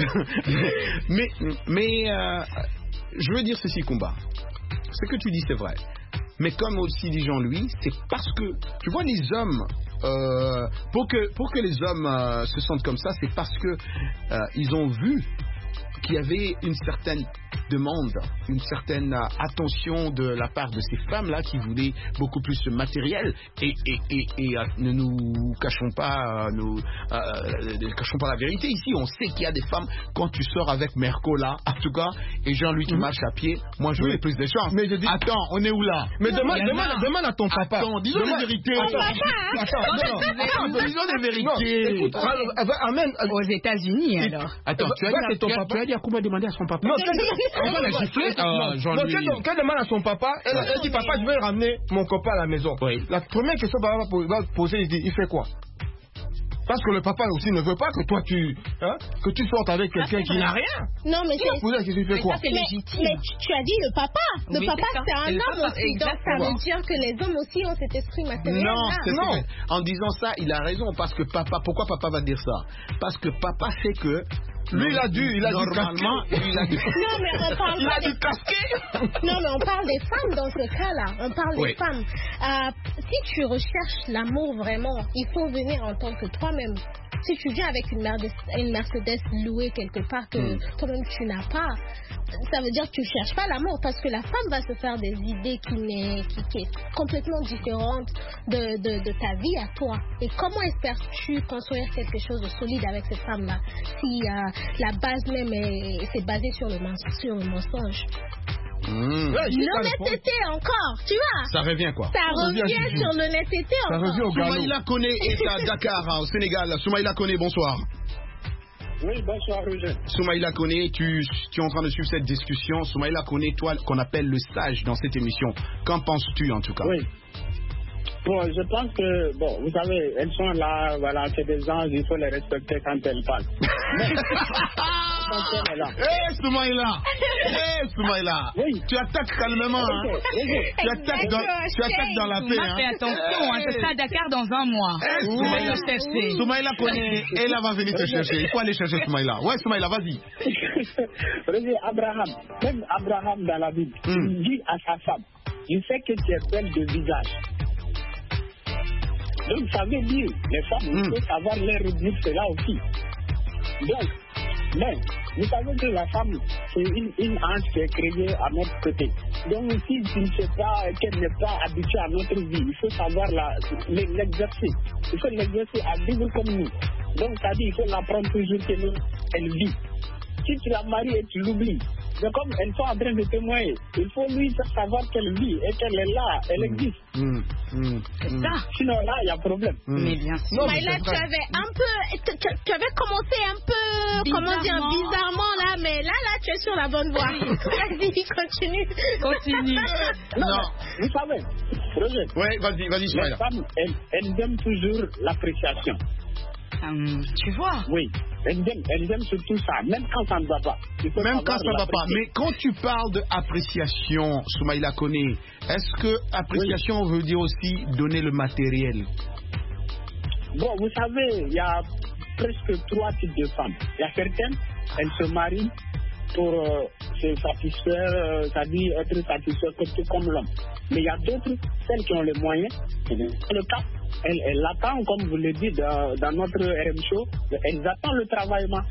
mais, mais, euh, je veux dire ceci, Kumba. Ce que tu dis, c'est vrai. Mais comme aussi dit Jean-Louis, c'est parce que, tu vois, les hommes, euh, pour, que, pour que les hommes euh, se sentent comme ça, c'est parce que euh, ils ont vu qu'il y avait une certaine demande, une certaine euh, attention de la part de ces femmes-là qui voulaient beaucoup plus de matériel. Et, et, et, et euh, ne nous cachons pas, euh, nous, euh, ne cachons pas la vérité. Ici, on sait qu'il y a des femmes, quand tu sors avec Merco là, en tout cas, et Jean-Louis qui mmh. marche à pied, moi je oui. veux plus de chance. Mais je dis, attends, on est où là? Mais demande, demande, demande à ton papa. Attends, disons demande, les vérités. Attends, attends, non, non, non, disons les vérités. Non, écoute, amène. Aux États-Unis alors. Attends, tu as dit, ton papa. Tu as dit à Kumba demander à son papa. Non, on va la gifler. Quand elle demande à son papa, elle, elle dit papa, je vais ramener mon copain à la maison. Oui. La première question que papa va poser, il dit, il fait quoi? Parce que le papa aussi ne veut pas que toi tu, hein, que tu sortes avec quelqu'un qui n'a rien. Non, mais c'est. Vous qui fait quoi? Mais, mais tu, tu as dit le papa. Le oui, papa, c'est, c'est un homme aussi. Exactement. Donc ça veut dire que les hommes aussi ont cet esprit matériel. Non, c'est non. Vrai. En disant ça, il a raison. Parce que papa, pourquoi papa va dire ça? Parce que papa sait que. Lui, il a dû, il a normalement, dû il a dû. Non, mais on parle il pas a des... dû casquer. Non, mais on parle des femmes dans ce cas-là. On parle oui. des femmes. Euh, si tu recherches l'amour vraiment, il faut venir en tant que toi-même. Si tu viens avec une Mercedes, une Mercedes louée quelque part que mm. toi-même tu n'as pas, ça veut dire que tu ne cherches pas l'amour parce que la femme va se faire des idées qui, n'est, qui, qui est complètement différente de, de, de ta vie à toi. Et comment espères-tu construire quelque chose de solide avec cette femme-là si euh, la base même est, c'est basé sur le, sur le mensonge? Mmh. Ouais, l'honnêteté encore, tu vois. Ça revient quoi? Ça revient, revient sur l'honnêteté ça encore. Revient au Soumaïla Koné est à Dakar, hein, au Sénégal. Soumaïla Koné, bonsoir. Oui, bonsoir, Roger. Soumaïla Koné, tu, tu es en train de suivre cette discussion. Soumaïla Koné, toi qu'on appelle le sage dans cette émission. Qu'en penses-tu en tout cas? Oui. Bon, je pense que, bon, vous savez, elles sont là, voilà, c'est des anges, il faut les respecter quand elles parlent. Mais, attention, là. Hé, Soumaïla! Hé, Soumaïla! Oui. Tu attaques calmement, hein? Tu attaques dans, tu attaques dans la paix, hein? Fais attention, hein, ce sera à Dakar dans un mois. Hey, Soumaïla, Soumaïla, Soumaïla connaît, elle va venir te chercher. Il faut aller chercher Soumaïla. Ouais, Soumaïla, vas-y. Regardez, Abraham, même Abraham dans la Bible, Mm. il dit à sa femme, je sais que tu es belle de visage. Donc, ça veut dire, les femmes, il faut savoir leur dire cela aussi. Donc, mais, vous savez que la femme, c'est une, une ange qui est créée à notre côté. Donc, si tu ne sais pas, qu'elle n'est pas habituée à notre vie, il faut savoir la- l'exercer. Il faut l'exercer à vivre comme nous. Donc, ça dit, il faut l'apprendre toujours que nous, elle vit. Si tu la maries et tu l'oublies, c'est comme elles sont en train de témoigner. Il faut lui faire savoir qu'elle vit et qu'elle est là, elle existe. Mmh, mmh, C'est ça. Sinon là, il y a problème. Mais bien sûr. Non, mais Maïla, c'est tu vrai. avais un peu, tu, tu- tu avais commencé un peu, comment dire, Bizarrement. bizarrement là, mais là, là, tu es sur la bonne voie. Vas-y, continue. Continue. Non, Non. mais vous savez, Roger, Ouais, vas-y, vas-y, les Soumaïla. femmes, elles, elles aiment toujours l'appréciation. Hum, tu vois. Oui, elles aiment, elles aiment surtout ça, même quand ça ne va pas. Il faut Même savoir quand ça ne va pas. l'apprécier. Mais quand tu parles d'appréciation, Soumaïla connaît, est-ce que appréciation veut dire aussi donner le matériel? Bon, vous savez, il y a presque trois types de femmes. Il y a certaines, elles se marient pour euh, se satisfaire, euh, c'est-à-dire être satisfaites comme l'homme. Mais il y a d'autres, celles qui ont les moyens, c'est le cas. Elles, elles attendent, comme vous le dites dans, dans notre R M show, elles attendent le travaillement.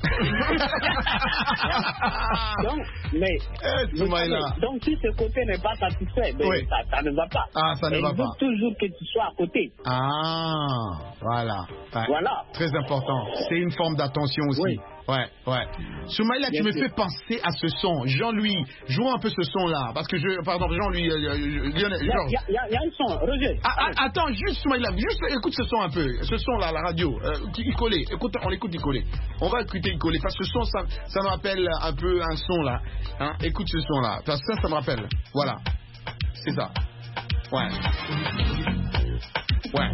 donc, mais, Eh, vous Soumaïla. savez, donc si ce côté n'est pas satisfait, ben, Oui. ça, ça ne va pas. Ah, ça ne Elles va veulent pas. toujours que tu sois à côté. Ah, voilà. Ouais. Voilà. Très important. C'est une forme d'attention aussi. Oui. Ouais, ouais. Soumaïla, tu Bien me sûr. fais penser à ce son. Jean-Louis, joue un peu ce son-là. Parce que je. Pardon, Jean-Louis. euh, euh, Lionel, Il y a, Georges. il y a- il y a- il y a un son, Roger. Ah, ah, attends, juste Soumaïla, juste écoute ce son un peu. Ce son-là, à la radio. Euh, Icolé. Écoute, on écoute Icolé. On va écouter Icolé. Parce que ce son, ça, ça me rappelle un peu un son là. Hein? Écoute ce son-là. Parce que ça, ça me rappelle. Voilà. C'est ça. Ouais. Ouais.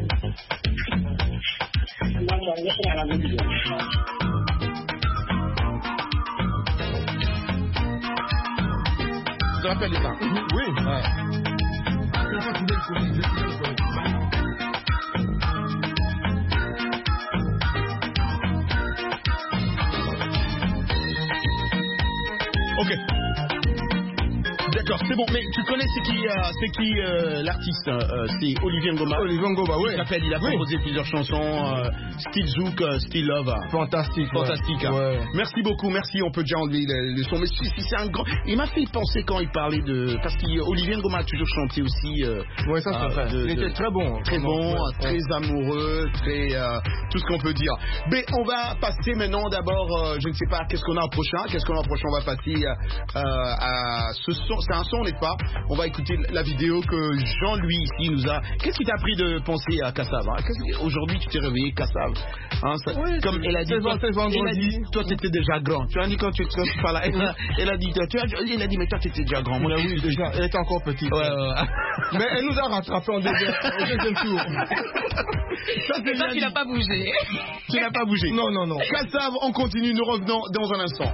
Tu te rappelles de ça? Oui. Ouais. Ok. D'accord, c'est bon. Mais tu connais c'est qui, euh, c'est qui euh, l'artiste? euh, C'est Olivier Ngoma. Olivier Ngoma, oui. Je rappelle, il a Oui. composé plusieurs chansons. Euh, Still Zouk, euh, Still Love. Fantastique. Fantastique. hein. Ouais. Merci beaucoup, merci. On peut déjà enlever le, le son. Mais si, si, c'est un grand. Il m'a fait penser quand il parlait de. Parce qu'Olivier Ngoma a toujours chanté aussi. Euh, Ouais, ça, c'est euh, vrai. de- Il de- était très bon. Très bon, Ouais, euh, très amoureux, très. euh, tout ce qu'on peut dire. Mais on va passer maintenant d'abord. euh, je ne sais pas, qu'est-ce qu'on a au prochain? Qu'est-ce qu'on a au prochain? On va passer euh, euh, à ce son. C'est un son, n'est-ce pas? On va écouter la vidéo que Jean-Louis ici nous a. Qu'est-ce qui t'a pris de penser à Kassav? hein? Qu'est-ce que- Aujourd'hui, tu t'es réveillé, Kassav. Hein, ça- Oui, comme elle a dit, c'est toi, c'est elle a vendredi. dit, toi, tu étais déjà grand. Tu as dit quand tu, quand tu parles, elle, a- elle a dit, toi, tu as, elle a dit, mais toi, tu étais déjà grand. Moi, Mais oui, déjà, elle était encore petite. Ouais, ouais, ouais. Mais elle nous a rattrapés en deuxième, au deuxième tour. Ça, c'est Et toi, bien tu dit. n'as pas bougé. Tu n'as pas bougé. Non, non, non. Kassav, on continue, nous revenons dans un instant.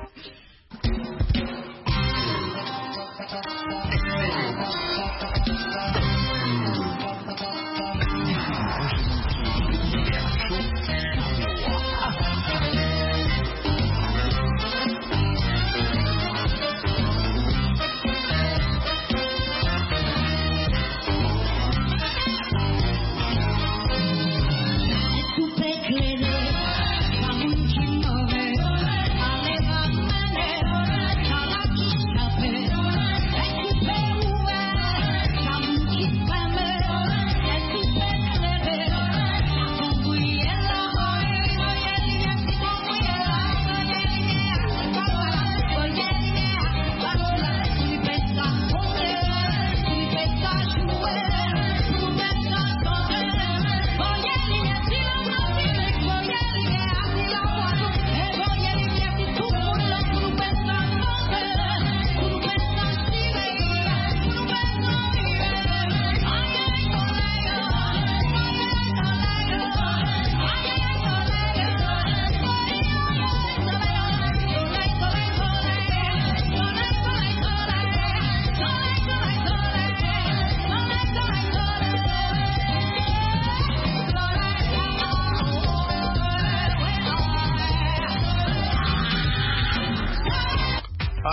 Soupe clé, pa moun ki more, ale va mene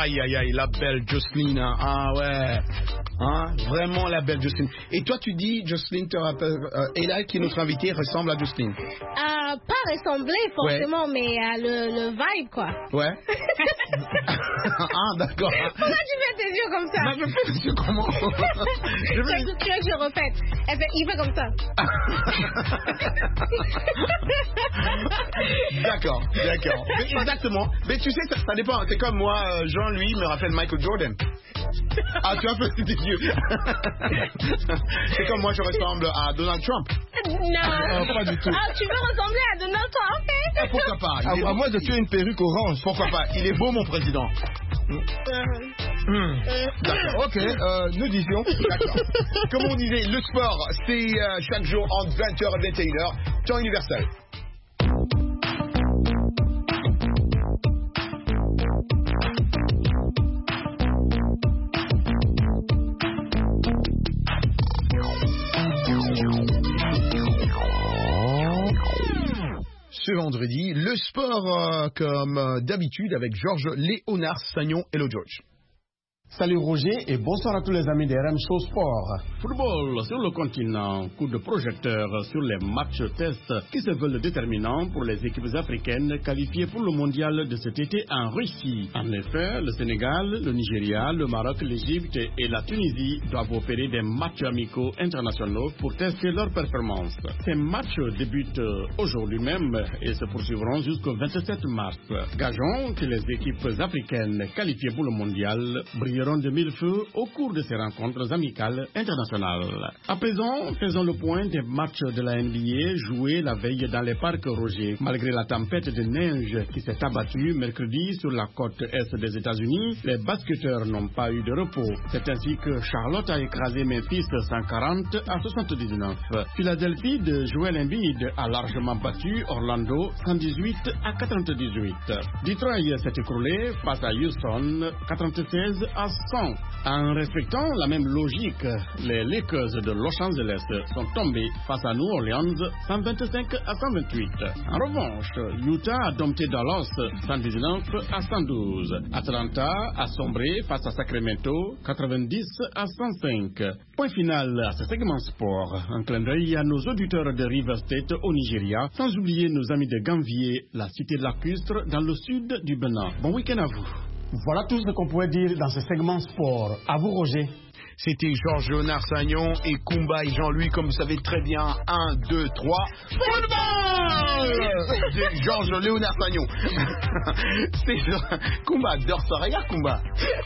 Aïe, aïe, aïe, la belle Jocelyne. Hein. Ah ouais. Hein, vraiment la belle Jocelyne. Et toi, tu dis, Jocelyne te rappelle. Euh, Ella, qui est notre invitée, ressemble à Jocelyne. Euh, pas ressembler forcément, ouais. mais euh, le, le vibe, quoi. Ouais. Ah, d'accord. Pourquoi tu fais tes yeux comme ça? Non, je fais tes yeux comment? Je veux... Tu veux que je refais? Elle fait, il fait comme ça. D'accord, d'accord. Mais exactement. Mais tu sais, ça, ça dépend. C'est comme moi, Jean, lui, me rappelle Michael Jordan. Ah, tu as fait tes yeux. C'est comme moi, je ressemble à Donald Trump. Non. Ah, pas du tout. Ah, tu veux ressembler à Donald Trump? Ah, pourquoi pas? À, à moi de tuer une perruque orange. Pourquoi pas? Il est beau, mon président. Mmh. Mmh. D'accord, ok, euh, nous disions. D'accord. Comme on disait, le sport, c'est euh, chaque jour entre vingt heures et vingt et une heures, temps universel. Ce vendredi, le sport euh, comme euh, d'habitude avec Georges Léonard Sagnon. Hello George. Salut Roger et bonsoir à tous les amis des R M Show Sport. Football sur le continent, coup de projecteur sur les matchs tests qui se veulent déterminants pour les équipes africaines qualifiées pour le mondial de cet été en Russie. En effet, le Sénégal, le Nigeria, le Maroc, l'Égypte et la Tunisie doivent opérer des matchs amicaux internationaux pour tester leur performance. Ces matchs débutent aujourd'hui même et se poursuivront jusqu'au vingt-sept mars. Gageons que les équipes africaines qualifiées pour le mondial brilleront de mille feux au cours de ces rencontres amicales internationales. À présent, faisons le point des matchs de la N B A joués la veille dans les parcs Roger. Malgré la tempête de neige qui s'est abattue mercredi sur la côte est des États-Unis, les basketteurs n'ont pas eu de repos. C'est ainsi que Charlotte a écrasé Memphis cent quarante à soixante-dix-neuf. Philadelphie de Joel Embiid a largement battu Orlando cent dix-huit à quatre-vingt-dix-huit. Detroit s'est écroulé face à Houston quatre-vingt-seize à cent. En respectant la même logique, les Lakers de Los Angeles sont tombés face à New Orleans cent vingt-cinq à cent vingt-huit. En revanche, Utah a dompté Dallas cent dix-neuf à cent douze. Atlanta a sombré face à Sacramento quatre-vingt-dix à cent cinq. Point final à ce segment sport. Un clin d'œil à nos auditeurs de River State au Nigeria, sans oublier nos amis de Gamvier, la cité lacustre dans le sud du Bénin. Bon week-end à vous. Voilà tout ce qu'on pouvait dire dans ce segment sport. À vous, Roger. C'était Georges Léonard Sagnon et Kumba et Jean-Louis, comme vous savez très bien. un, deux, trois. Football! C'est Georges Léonard Sagnon. C'est Kumba adore ça. Regarde Kumba.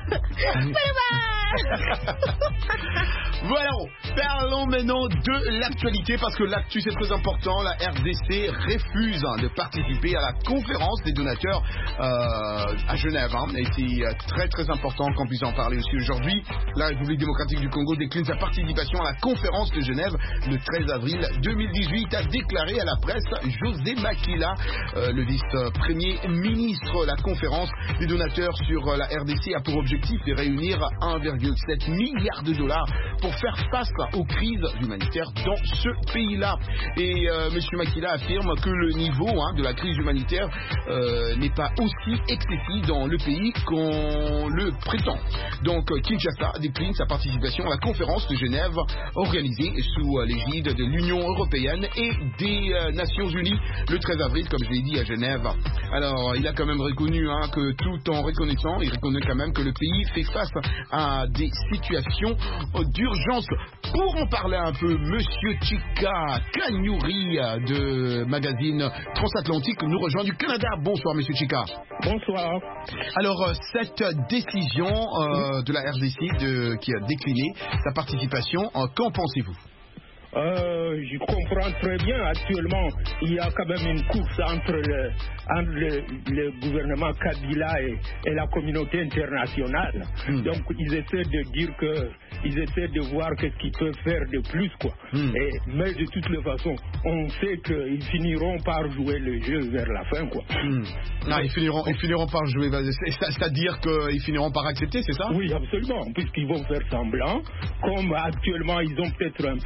Voilà, parlons maintenant de l'actualité parce que l'actu c'est très important. La R D C refuse hein, de participer à la conférence des donateurs euh, à Genève. Hein, et c'est euh, très très important qu'on puisse en parler aussi aujourd'hui. La République démocratique du Congo décline sa participation à la conférence de Genève le treize avril deux mille dix-huit, a déclaré à la presse José Makila, euh, le vice-premier ministre. La conférence des donateurs sur euh, la R D C a pour objectif de réunir un virgule sept milliard de dollars pour faire face aux crises humanitaires dans ce pays-là. Et euh, M. Makila affirme que le niveau hein, de la crise humanitaire euh, n'est pas aussi excessif dans le pays qu'on le prétend. Donc Kinshasa décline sa participation à la conférence de Genève organisée sous l'égide de l'Union européenne et des euh, Nations Unies le treize avril, comme je l'ai dit, à Genève. Alors, il a quand même reconnu hein, que tout en reconnaissant, il reconnaît quand même que le pays fait face à des situations d'urgence. Pour en parler un peu, Monsieur Chika Kanyuri de magazine Transatlantique nous rejoint du Canada. Bonsoir Monsieur Chika. Bonsoir. Alors cette décision euh, de la R D C de, qui a décliné sa participation, euh, qu'en pensez-vous? Euh, je comprends très bien. Actuellement, il y a quand même une course entre le, entre le, le gouvernement Kabila et, et la communauté internationale. Mm. Donc, ils essaient de dire que, ils essaient de voir qu'est-ce qu'ils peuvent faire de plus, quoi. Mm. Et, mais de toutes les façons, on sait qu'ils finiront par jouer le jeu vers la fin, quoi. Mm. Non, ils finiront, ils finiront par jouer. C'est-à-dire qu'ils finiront par accepter, c'est ça? Oui, absolument. Puisqu'ils vont faire semblant, comme actuellement ils ont peut-être un peu d'argent.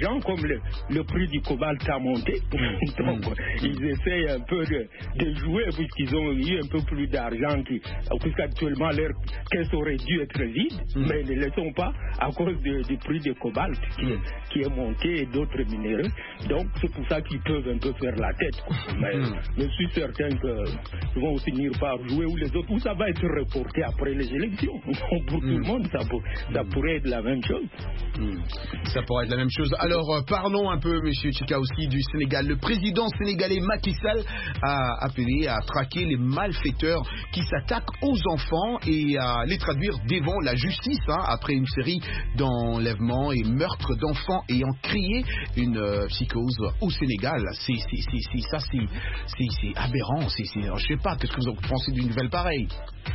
d'argent, comme le, le prix du cobalt a monté. Donc, ils essayent un peu de, de jouer puisqu'ils ont eu un peu plus d'argent, qui, puisqu'actuellement leur caisse aurait dû être vide, mm. mais ne le sont pas à cause de, du prix du cobalt qui, mm. qui est monté et d'autres minéraux. Donc, c'est pour ça qu'ils peuvent un peu faire la tête. Quoi. Mais mm. je suis certain qu'ils vont finir par jouer ou les autres, ou ça va être reporté après les élections. Pour tout mm. le monde, ça, pour, ça pourrait être la même chose. Mm. Ça pourrait être la même chose. Alors, euh, parlons un peu, M. Chika, aussi du Sénégal. Le président sénégalais Macky Sall a appelé à traquer les malfaiteurs qui s'attaquent aux enfants et à les traduire devant la justice, hein, après une série d'enlèvements et meurtres d'enfants ayant créé une euh, psychose au Sénégal. C'est, c'est, c'est, c'est, ça, c'est, c'est, c'est aberrant. C'est, c'est, je sais pas, qu'est-ce que vous pensez d'une nouvelle pareille?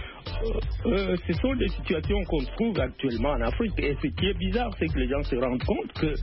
Euh, ce sont des situations qu'on trouve actuellement en Afrique. Et ce qui est bizarre, c'est que les gens se rendent compte que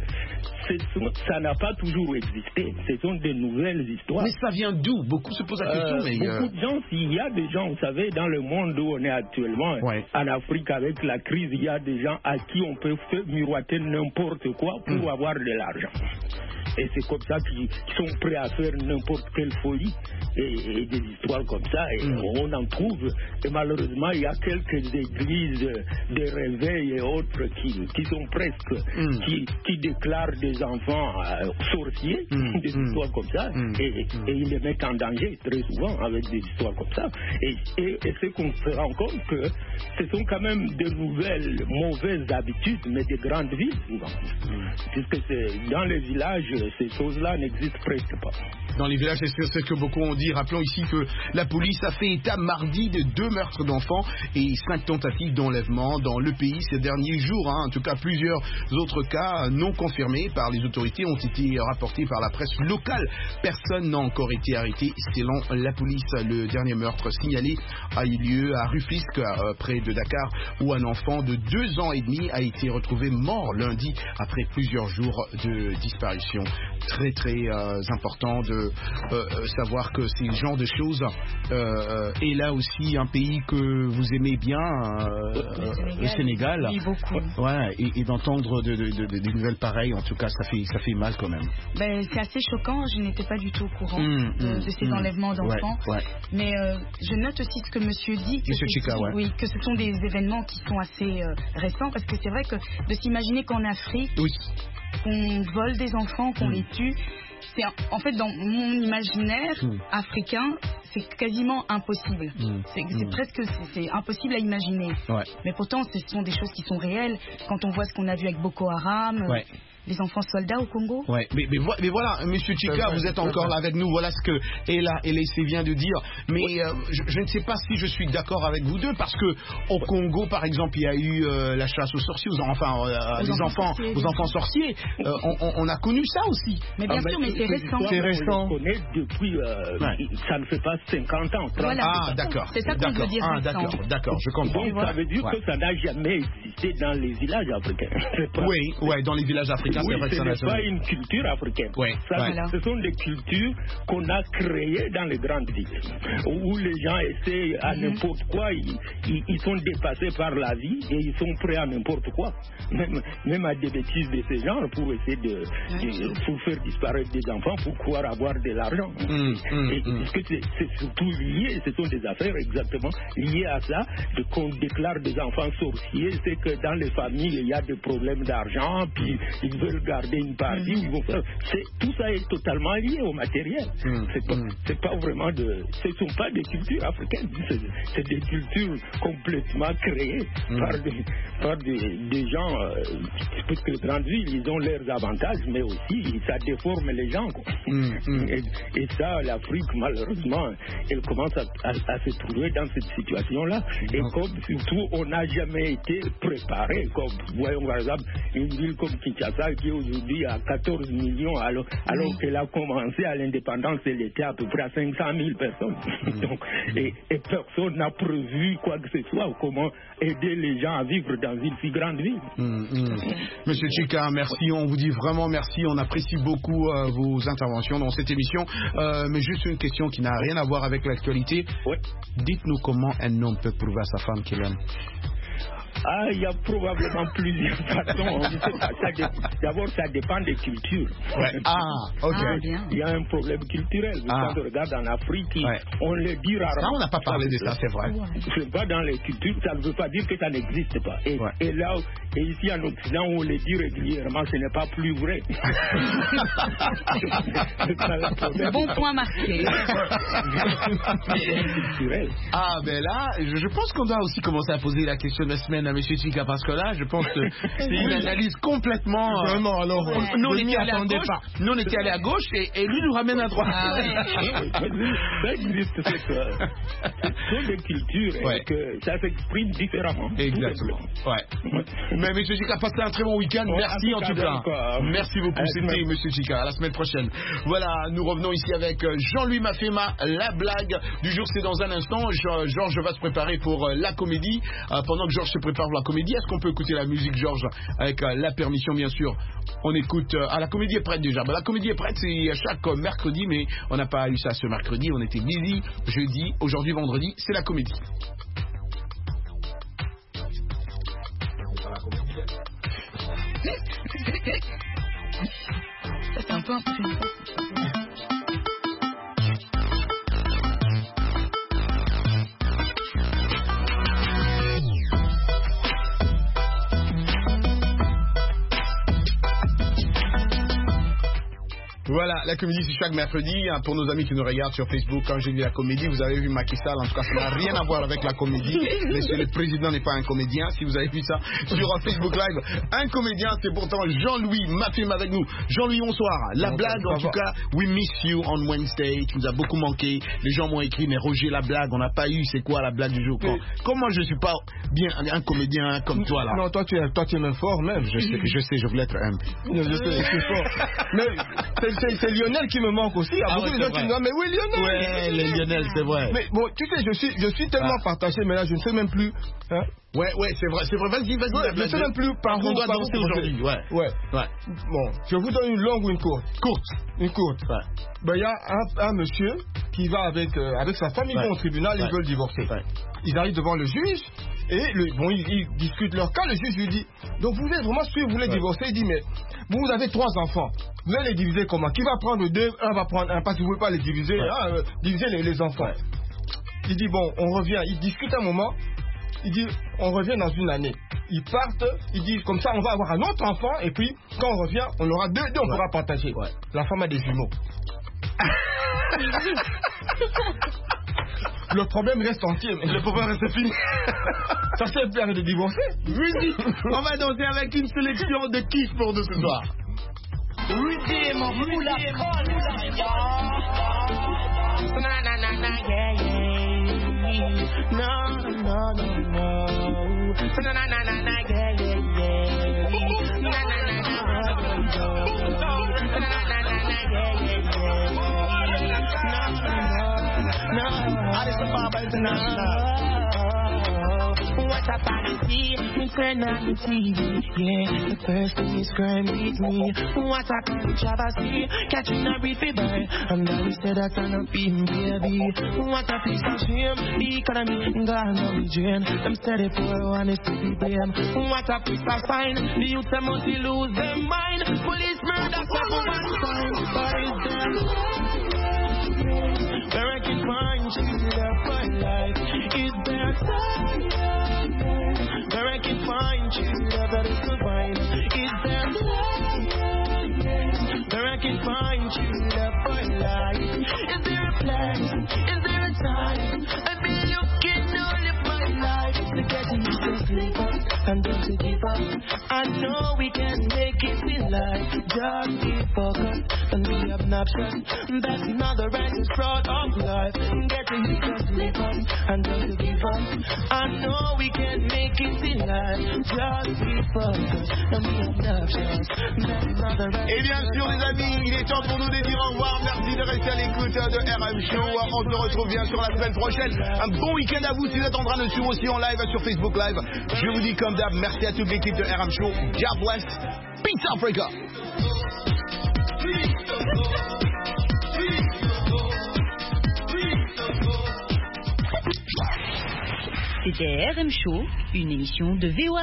ça n'a pas toujours existé. Ce sont des nouvelles histoires. Mais ça vient d'où? Beaucoup se posent la question. Euh, mais beaucoup euh... de gens, s'il y a des gens, vous savez, dans le monde où on est actuellement, ouais. en Afrique avec la crise, il y a des gens à qui on peut miroiter n'importe quoi pour mmh. avoir de l'argent. Et c'est comme ça qu'ils sont prêts à faire n'importe quelle folie et, et des histoires comme ça. Et mmh. on en trouve. Et malheureusement, il y a quelques églises de réveil et autres qui, qui sont presque, mmh. qui, qui déclarent des enfants euh, sorciers, mmh. des histoires mmh. comme ça. Mmh. Et, et, et ils les mettent en danger très souvent avec des histoires comme ça. Et, et, et c'est qu'on se rend compte que ce sont quand même de nouvelles mauvaises habitudes, mais de grandes villes souvent. Mmh. Puisque c'est, dans les villages, ces choses-là n'existent presque pas. Dans les villages, c'est ce que beaucoup ont dit. Rappelons ici que la police a fait état mardi de deux meurtres d'enfants et cinq tentatives d'enlèvement dans le pays ces derniers jours. Hein. En tout cas, plusieurs autres cas non confirmés par les autorités ont été rapportés par la presse locale. Personne n'a encore été arrêté selon la police. Le dernier meurtre signalé a eu lieu à Rufisque, euh, près de Dakar, où un enfant de deux ans et demi a été retrouvé mort lundi après plusieurs jours de disparition. Très très euh, important de euh, savoir que ces genres de choses euh, et là aussi un pays que vous aimez bien, euh, le Sénégal, le Sénégal. Oui, beaucoup. Ouais, et, et d'entendre de, de, de, de, des nouvelles pareilles, en tout cas, ça fait, ça fait mal quand même. Ben, c'est assez choquant, je n'étais pas du tout au courant mmh, de, de ces mmh, enlèvements d'enfants. Ouais, ouais. Mais euh, je note aussi ce que monsieur dit, que, monsieur Chika, ouais. oui, que ce sont des événements qui sont assez euh, récents, parce que c'est vrai que de s'imaginer qu'en Afrique, oui. qu'on vole des enfants, qu'on mmh. les tue, c'est en fait dans mon imaginaire mmh. africain, c'est quasiment impossible. Mmh. C'est, c'est mmh. presque c'est, c'est impossible à imaginer. Ouais. Mais pourtant, ce sont des choses qui sont réelles. Quand on voit ce qu'on a vu avec Boko Haram. Ouais. Les enfants soldats au Congo. Ouais, mais, mais, mais voilà, Monsieur Chika, vous êtes encore là avec nous. Voilà ce que Ella Elessé vient de dire. Mais ouais. euh, je, je ne sais pas si je suis d'accord avec vous deux, parce que au Congo, par exemple, il y a eu euh, la chasse aux sorciers, aux, enfin, euh, les enfants, sorciers, aux enfants sorciers. Euh, on, on, on a connu ça aussi. Mais bien ah, sûr, mais c'est, c'est récent. C'est récent. On le connaît depuis, euh, ouais. ça ne fait pas cinquante ans. Voilà, ah, d'accord. C'est ça qu'on d'accord. veut dire ah, récent. D'accord, d'accord, je comprends. Donc, ça veut dire ouais. que ça n'a jamais existé dans les villages africains. Oui, ouais, dans les villages africains, oui, c'est vrai que ça n'a jamais. Pas une culture africaine. Ouais, ça, ouais. Ce sont des cultures qu'on a créées dans les grandes villes, où les gens essaient à mm-hmm. n'importe quoi, ils, ils, ils sont dépassés par la vie et ils sont prêts à n'importe quoi, même, même à des bêtises de ce genre pour essayer de, de pour faire disparaître des enfants pour pouvoir avoir de l'argent. Mm, mm, et mm. que c'est, c'est surtout lié, ce sont des affaires exactement liées à ça, de, qu'on déclare des enfants sorciers, c'est que dans les familles il y a des problèmes d'argent, puis ils veulent garder une partie, mmh. ils vont faire. C'est, tout ça est totalement lié au matériel. Mmh. C'est, pas, mmh. c'est pas vraiment de. Ce ne sont pas des cultures africaines. C'est, c'est des cultures complètement créées mmh. par, des, par des, des gens. Euh, parce que les grandes villes, ils ont leurs avantages, mais aussi ça déforme les gens. Mmh. Et, et ça, l'Afrique, malheureusement, elle commence à, à, à se trouver dans cette situation-là. Mmh. Et comme surtout, on n'a jamais été préparé. Comme, voyons par exemple, une ville comme Kinshasa qui aujourd'hui à quatorze millions, alors, alors oui. qu'elle a commencé à l'indépendance, elle était à peu près à cinq cent mille personnes. Mmh. Donc, et, et personne n'a prévu quoi que ce soit, comment aider les gens à vivre dans une si grande ville. Mmh, mmh. Monsieur Chika, merci, on vous dit vraiment merci, on apprécie beaucoup euh, vos interventions dans cette émission. Euh, mais juste une question qui n'a rien à voir avec l'actualité. Ouais. Dites-nous comment un homme peut prouver à sa femme qu'il aime. Ah, il y a probablement plusieurs façons. D'abord, ça dépend des cultures. Ouais. Ah, ok. Ah, il y a un problème culturel. Ah. Quand on regarde en Afrique, ouais. on le dit rarement. Ça, on n'a pas parlé de ça, c'est vrai. C'est pas dans les cultures, ça ne veut pas dire que ça n'existe pas. Et, ouais. et là, et ici en Occident, on le dit régulièrement, ce n'est pas plus vrai. Bon point marqué. Ah, ben là, je, je pense qu'on doit aussi commencer à poser la question de la semaine à M. Chika, parce que là, je pense que c'est une analyse complètement. Euh, non, alors, euh, nous, on était allé à gauche, nous, on était allé à gauche et, et lui nous ramène à droite. Ah, ouais. Ça existe, c'est que ce sont des cultures ouais. et que ça s'exprime différemment. Exactement. Ouais. Mais M. Chika, passez un très bon week-end. Ouais, Merci en tout cas. Quoi. Merci beaucoup. C'était M. Chika. À la semaine prochaine. Voilà, nous revenons ici avec Jean-Louis Mafema. La blague du jour, c'est dans un instant. Georges va se préparer pour la comédie. Euh, pendant que Georges se prépare pour la comédie, est-ce qu'on peut écouter la musique, Georges, avec euh, la permission, bien sûr? On écoute. Euh, ah, la comédie est prête déjà. Ben, la comédie est prête, c'est chaque euh, mercredi, mais on n'a pas eu ça ce mercredi. On était busy. Jeudi, aujourd'hui, vendredi, c'est la comédie. C'est un peu un peu. Voilà, la comédie c'est chaque mercredi. Hein, pour nos amis qui nous regardent sur Facebook, quand j'ai vu la comédie, vous avez vu Macky Sall. En tout cas, ça n'a rien à voir avec la comédie. Monsieur le Président n'est pas un comédien. Si vous avez vu ça sur Facebook Live, un comédien, c'est pourtant Jean-Louis Mafema avec nous. Jean-Louis, bonsoir. La blague, en tout cas, we miss you on Wednesday. Tu nous as beaucoup manqué. Les gens m'ont écrit, mais Roger, la blague, on n'a pas eu. C'est quoi la blague du jour? Quand, Comment je suis pas bien un comédien comme toi là? Non, toi tu es, toi tu es même fort même. Je sais, je sais, je voulais être humble. Je sais, c'est fort. Mais c'est, c'est Lionel qui me manque aussi. Il y a ah beaucoup ouais, de gens qui me disent, mais oui, Lionel. Ouais, les Lionel, c'est vrai. Mais bon, tu sais, je suis, je suis tellement ah. partagé, mais là, je ne sais même plus. Hein? Ouais, ouais, c'est vrai, c'est vrai. Vas-y, vas-y. Ouais, je ne sais même plus par où on doit danser aujourd'hui. Ouais. ouais. Ouais. Bon, je vous donne une longue ou une courte? Courte. Une courte. Ouais. Ben, il y a un, un monsieur qui va avec, euh, avec sa famille ouais. au tribunal, ouais. ils veulent divorcer. Ouais. Ils arrivent devant le juge et le, bon, ils, ils discutent leur cas. Le juge lui dit, donc vous êtes vraiment sûr que vous voulez ouais. divorcer? Il dit, mais vous avez trois enfants. Vous allez les diviser comment? Qui va prendre deux? Un va prendre un, parce que vous ne pouvez pas les diviser. Ouais. Hein, euh, diviser les, les enfants. Ouais. Il dit, bon, on revient. Il discute un moment. Il dit, on revient dans une année. Ils partent, ils disent, comme ça, on va avoir un autre enfant, et puis, quand on revient, on aura deux, deux on ouais. pourra partager. Ouais. La femme a des jumeaux. Le problème reste entier, mais le problème reste fini. Ça sert plus à de divorcer. Musique. On va danser avec une sélection de kiff pour nous ce soir. Rudy, mon moula, na na na na yeah yeah. No no no no. Na na na na na yeah yeah yeah. Na na na na no. Na na na na yeah yeah yeah. No no no. Alice Baba International. What a fantasy, me turn on the T V, yeah. The first thing is crime beat me. What a controversy, catching a briefy boy. And now we say that I'm not being baby. What a piece of shame, the economy gone down the drain. Them steady for honest to be blame. What a piece of sign, the youth them must lose their mind. Police murder, seven one time, boys them. Where I can find you up my life, is there time? Where I can find you, love that is divine. Is there love? Where I can find you, love for life. Is there a place? Is there a time? I've been looking all of my life to get you to sleep up and don't you give up. I know we can make it in life. Just be focused and be obnoxious. That's not the righteous fraud of life. Getting you to sleep up and don't you give up. I know we can make it in life. Just be focused and be obnoxious. That's not the righteous. Et bien sûr les amis, il est temps pour nous de dire au revoir. Merci de rester à l'écoute de R M Show. On se retrouve bien sûr la semaine prochaine. Un bon week-end à vous si vous êtes en train de suivre aussi en live sur Facebook Live. Je vous dis comme d'hab, merci à toute l'équipe de R M Show. God bless. Peace Africa. C'était R M Show, une émission de V O A.